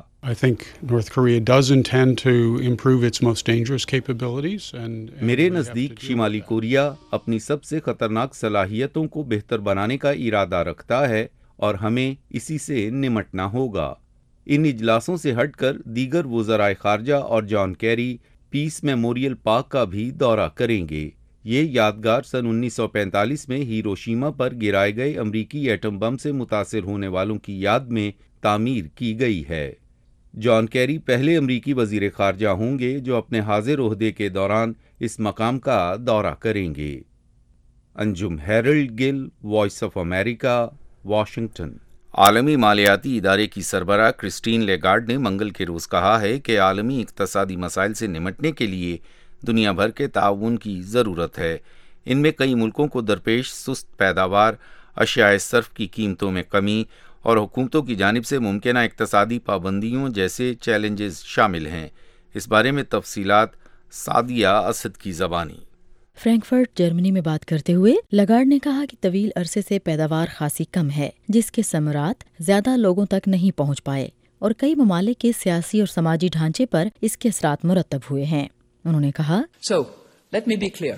Speaker 1: میرے نزدیک شمالی کوریا اپنی سب سے خطرناک صلاحیتوں کو بہتر بنانے کا ارادہ رکھتا ہے اور ہمیں اسی سے نمٹنا ہوگا۔ ان اجلاسوں سے ہٹ کر دیگر وزرائے خارجہ اور John Kerry peace memorial park کا بھی دورہ کریں گے۔ یہ یادگار سن 1945 میں ہیروشیما پر گرائے گئے امریکی ایٹم بم سے متاثر ہونے والوں کی یاد میں تعمیر کی گئی ہے۔ جان کیری پہلے امریکی وزیر خارجہ ہوں گے جو اپنے حاضر عہدے کے دوران اس مقام کا دورہ کریں گے۔ Anjum Harold Gill, Voice of America, Washington. عالمی مالیاتی ادارے کی سربراہ کرسٹین لیگارڈ نے منگل کے روز کہا ہے کہ عالمی اقتصادی مسائل سے نمٹنے کے لیے دنیا بھر کے تعاون کی ضرورت ہے۔ ان میں کئی ملکوں کو درپیش سست پیداوار، اشیاء صرف کی قیمتوں میں کمی اور حکومتوں کی جانب سے ممکنہ اقتصادی پابندیوں جیسے چیلنجز شامل ہیں۔ اس بارے میں تفصیلات سعدیہ اسد کی زبانی۔
Speaker 8: فرینکفرٹ جرمنی میں بات کرتے ہوئے لگارڈ نے کہا کہ طویل عرصے سے پیداوار خاصی کم ہے جس کے ثمرات زیادہ لوگوں تک نہیں پہنچ پائے اور کئی ممالک کے سیاسی اور سماجی ڈھانچے پر اس کے اثرات مرتب ہوئے ہیں۔ انہوں نے کہا،
Speaker 10: So, let me be clear.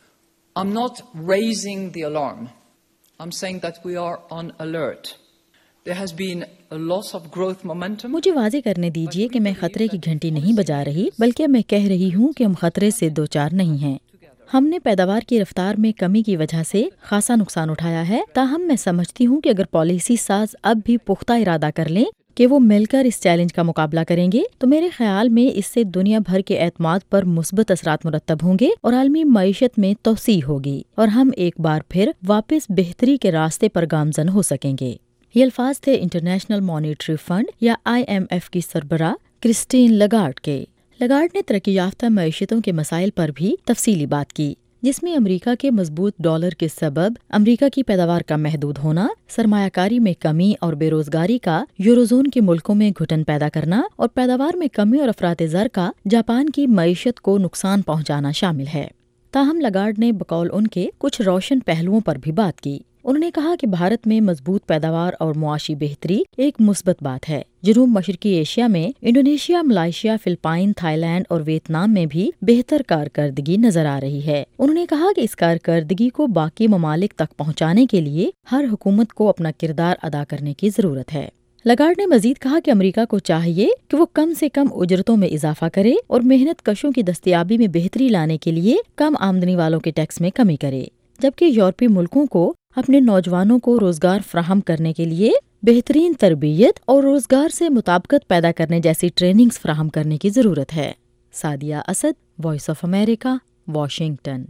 Speaker 10: I'm not raising the alarm. I'm saying that we are on alert. There has been a loss of growth momentum.
Speaker 8: مجھے واضح کرنے دیجیے کہ میں خطرے کی گھنٹی نہیں بجا رہی بلکہ میں کہہ رہی ہوں کہ ہم خطرے سے دوچار نہیں ہیں۔ ہم نے پیداوار کی رفتار میں کمی کی وجہ سے خاصا نقصان اٹھایا ہے، تاہم میں سمجھتی ہوں کہ اگر پالیسی ساز اب بھی پختہ ارادہ کر لیں کہ وہ مل کر اس چیلنج کا مقابلہ کریں گے تو میرے خیال میں اس سے دنیا بھر کے اعتماد پر مثبت اثرات مرتب ہوں گے اور عالمی معیشت میں توسیع ہوگی اور ہم ایک بار پھر واپس بہتری کے راستے پر گامزن ہو سکیں گے۔ یہ الفاظ تھے انٹرنیشنل مانیٹری فنڈ یا IMF کی سربراہ کرسٹین لگارڈ کے۔ لگارڈ نے ترقی یافتہ معیشتوں کے مسائل پر بھی تفصیلی بات کی، جس میں امریکہ کے مضبوط ڈالر کے سبب امریکہ کی پیداوار کا محدود ہونا، سرمایہ کاری میں کمی اور بے روزگاری کا یوروزون کے ملکوں میں گھٹن پیدا کرنا اور پیداوار میں کمی اور افراط زر کا جاپان کی معیشت کو نقصان پہنچانا شامل ہے۔ تاہم لگارڈ نے بقول ان کے کچھ روشن پہلوؤں پر بھی بات کی۔ انہوں نے کہا کہ بھارت میں مضبوط پیداوار اور معاشی بہتری ایک مثبت بات ہے۔ جنوب مشرقی ایشیا میں Indonesia, Malaysia, Philippines, Thailand اور ویتنام میں بھی بہتر کارکردگی نظر آ رہی ہے۔ انہوں نے کہا کہ اس کارکردگی کو باقی ممالک تک پہنچانے کے لیے ہر حکومت کو اپنا کردار ادا کرنے کی ضرورت ہے۔ لگارڈ نے مزید کہا کہ امریکہ کو چاہیے کہ وہ کم سے کم اجرتوں میں اضافہ کرے اور محنت کشوں کی دستیابی میں بہتری لانے کے لیے کم آمدنی والوں کے ٹیکس میں کمی کرے، جبکہ یورپی ملکوں کو اپنے نوجوانوں کو روزگار فراہم کرنے کے لیے بہترین تربیت اور روزگار سے مطابقت پیدا کرنے جیسی ٹریننگز فراہم کرنے کی ضرورت ہے۔ Sadia Asad, Voice of America, Washington.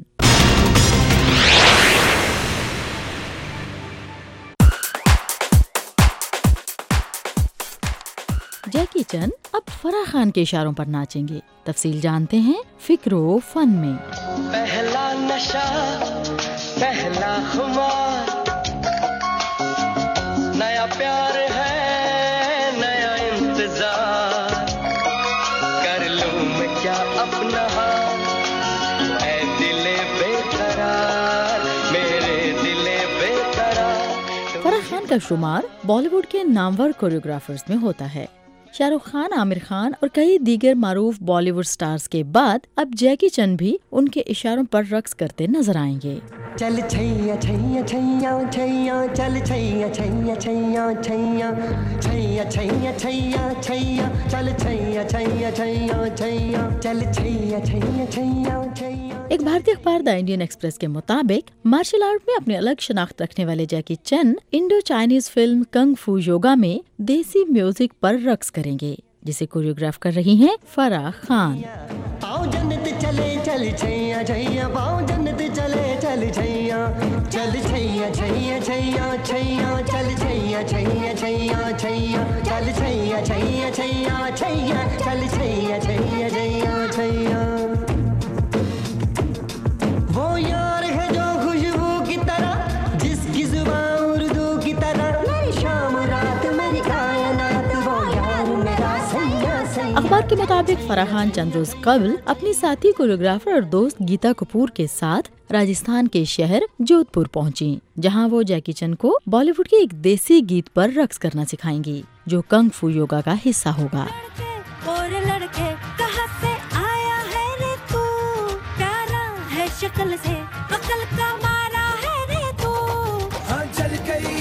Speaker 8: Jackie Chan اب فرح خان کے اشاروں پر ناچیں گے۔ تفصیل جانتے ہیں فکر و فن میں۔
Speaker 11: پہلا نشہ، پہلا خمار، نیا پیار ہے، نیا انتظار، کر لوں میں کیا اپنا حال، اے دل بے قرار، میرے دل بے قرار۔
Speaker 8: فرح خان کا شمار بالی ووڈ کے نامور کوریوگرافرز میں ہوتا ہے۔ شاہ رخ خان، عامر خان اور کئی دیگر معروف بالی ووڈ سٹارز کے بعد اب جیکی چن بھی ان کے اشاروں پر رقص کرتے نظر آئیں گے۔
Speaker 11: چل چھیا چھیا چھیا چھیا، چل چھیا چھیا چھیا چھیا، چھیا چھیا چھیا چھیا، چل چھیا چھیا چھیا چھیا، چل چھیا چھیا چھیا چھیا۔
Speaker 8: ایک بھارتی اخبار دا انڈین ایکسپریس کے مطابق مارشل آرٹ میں اپنی الگ شناخت رکھنے والے جیکی چن انڈو چائنیز فلم کنگ فو یوگا میں دیسی میوزک پر رقص کریں گے، جسے کوریوگراف کر رہی ہیں فرح خان۔
Speaker 11: پاؤ جنت چلے چل چھیا چھیا، پاؤ جنت چلے چل چھیا، چل چھیا چھیا چھیا چھیا، چل چھیا چھیا چھیا چھیا، چل چھیا چھیا چھیا چھیا، چل چھیا چھیا چھیا چھیا۔ وہ یار ہے جو خوشبو کی طرح، جس کی زبان اردو کی طرح، میری شام رات میری کائنات، وہ یار میرا سیا سیا۔
Speaker 8: اخبار کے مطابق فرح خان چند روز قبل اپنی ساتھی کوریوگرافر اور دوست گیتا کپور کے ساتھ راجستھان کے شہر جودھ پور پہنچی، جہاں وہ جیکی چن کو بالی ووڈ کے ایک دیسی گیت پر رقص کرنا سکھائیں گی جو کنگ فو یوگا کا حصہ ہوگا۔
Speaker 12: اور لڑکے کہاں سے آیا ہے رے تو، پیارا ہے شکل سے عقل کا مارا ہے رے تو،
Speaker 14: ہاں جل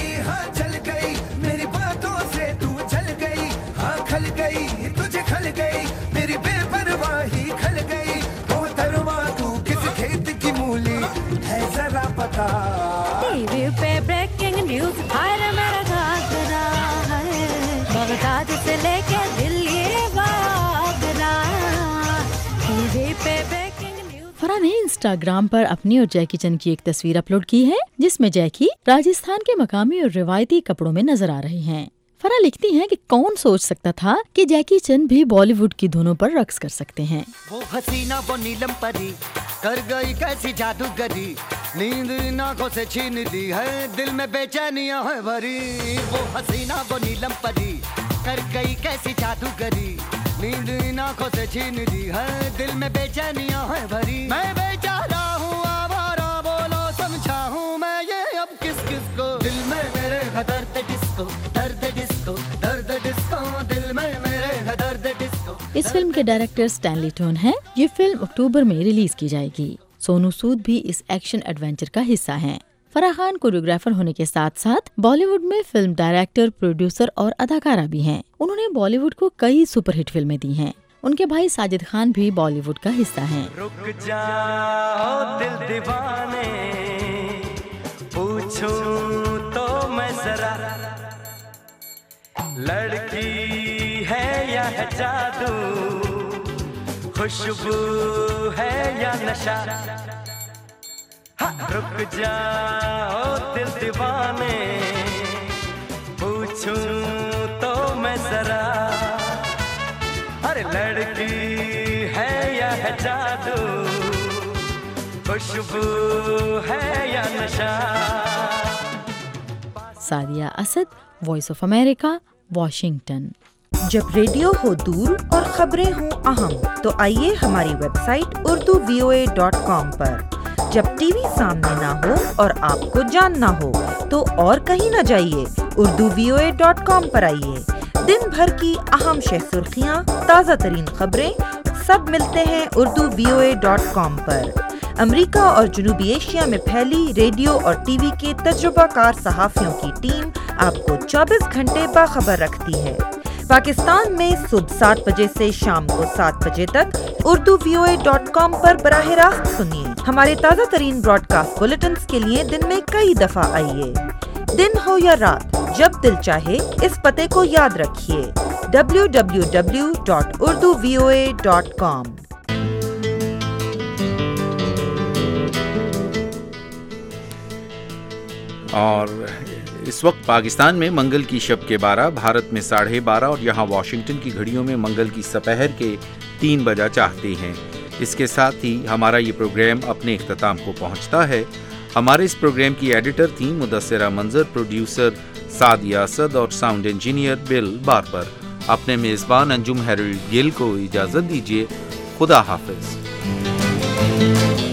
Speaker 14: گئی میری باتوں سے تو جل گئی، ہاں کھل گئی تجھے کھل گئی میری بے پرواہی کھل گئی، محترمہ تو کس کھیت کی مولی ہے ذرا پتا،
Speaker 12: ٹی وی پہ بریکنگ نیوز ہر میرا گھاگرا ہے، بغداد سے لے کے دلی واگرا، ٹی وی پہ بریکنگ نیوز۔
Speaker 8: فرح نے انسٹاگرام پر اپنی اور جیکی چن کی ایک تصویر اپلوڈ کی ہے، جس میں جیکی راجستھان کے مقامی اور روایتی کپڑوں میں نظر آ رہی ہیں۔ فرح لکھتی ہیں کہ کون سوچ سکتا تھا کہ جیکی چن بھی بالی ووڈ کی دھنوں پر رقص کر سکتے ہیں۔
Speaker 11: وہ حسینہ وہ نیلم پری کر گئی کیسی جادوگری، نیند آنکھوں سے چھین دی ہے، دل میں بے چینیاں ہے بھری، وہ حسینہ وہ نیلم پری کر گئی کیسی جادوگری، نیند آنکھوں سے چھین دی ہے، دل میں بے چینیاں ہے بھری، میں بیچارہ ہوں آوارہ، بولو سمجھا ہوں میں یہ اب کس کس کو، دل میں میرے ہے درد ڈسکو، درد ڈسکو، درد ڈسکو، دل میں میرے ہے درد ڈسکو۔
Speaker 8: اس فلم کے ڈائریکٹر سٹینلی ٹون ہیں۔ یہ فلم اکتوبر میں ریلیز کی جائے گی۔ سونو سود بھی اس ایکشن ایڈونچر کا حصہ ہیں۔ فرح خان کوریوگرافر ہونے کے ساتھ ساتھ بالی ووڈ میں فلم ڈائریکٹر، پروڈیوسر اور اداکارہ بھی ہیں۔ انہوں نے بالی ووڈ کو کئی سپر ہٹ فلمیں دی ہیں۔ ان کے بھائی ساجد خان بھی بالی ووڈ کا حصہ ہیں۔
Speaker 11: رک جاؤ دل دیوانے، پوچھوں تو میں ذرا، لڑکی ہے یا ہے جادو، خوشبو ہے یا نشہ، رک جاؤ دل دیوانے، پوچھوں تو میں ذرا، ارے لڑکی ہے یا ہے جادو، خوشبو ہے یا نشہ۔
Speaker 8: Sadia Asad, Voice of America, Washington.
Speaker 24: جب ریڈیو ہو دور اور خبریں ہوں اہم تو آئیے ہماری ویب سائٹ urduvoa.com پر۔ جب ٹی وی سامنے نہ ہو اور آپ کو جاننا ہو تو اور کہیں نہ جائیے، urduvoa.com پر آئیے۔ دن بھر کی اہم شہ سرخیاں، تازہ ترین خبریں سب ملتے ہیں urduvoa.com پر۔ امریکہ اور جنوبی ایشیا میں پھیلی ریڈیو اور ٹی وی کے تجربہ کار صحافیوں کی ٹیم آپ کو 24 گھنٹے باخبر رکھتی ہے۔ پاکستان میں صبح 7 بجے سے شام کو 7 بجے تک urduvoa.com پر براہ راست سنیے۔ ہمارے تازہ ترین براڈ کاسٹ بلیٹنز کے لیے دن میں کئی دفعہ آئیے. دن ہو یا رات، جب دل چاہے اس پتے کو یاد رکھیے www.urduvoa.com.
Speaker 1: اور اس وقت پاکستان میں منگل کی شب کے 12، بھارت میں 12:30 اور یہاں واشنگٹن کی گھڑیوں میں منگل کی سپہر کے 3 بجا چاہتے ہیں. اس کے ساتھ ہی ہمارا یہ پروگرام اپنے اختتام کو پہنچتا ہے. ہمارے اس پروگرام کی ایڈیٹر تھی مدثرہ منظر، پروڈیوسر سعدیہ اسد اور ساؤنڈ انجینئر بل باربر. اپنے میزبان انجم ہیرلڈ گل کو اجازت دیجیے. خدا حافظ.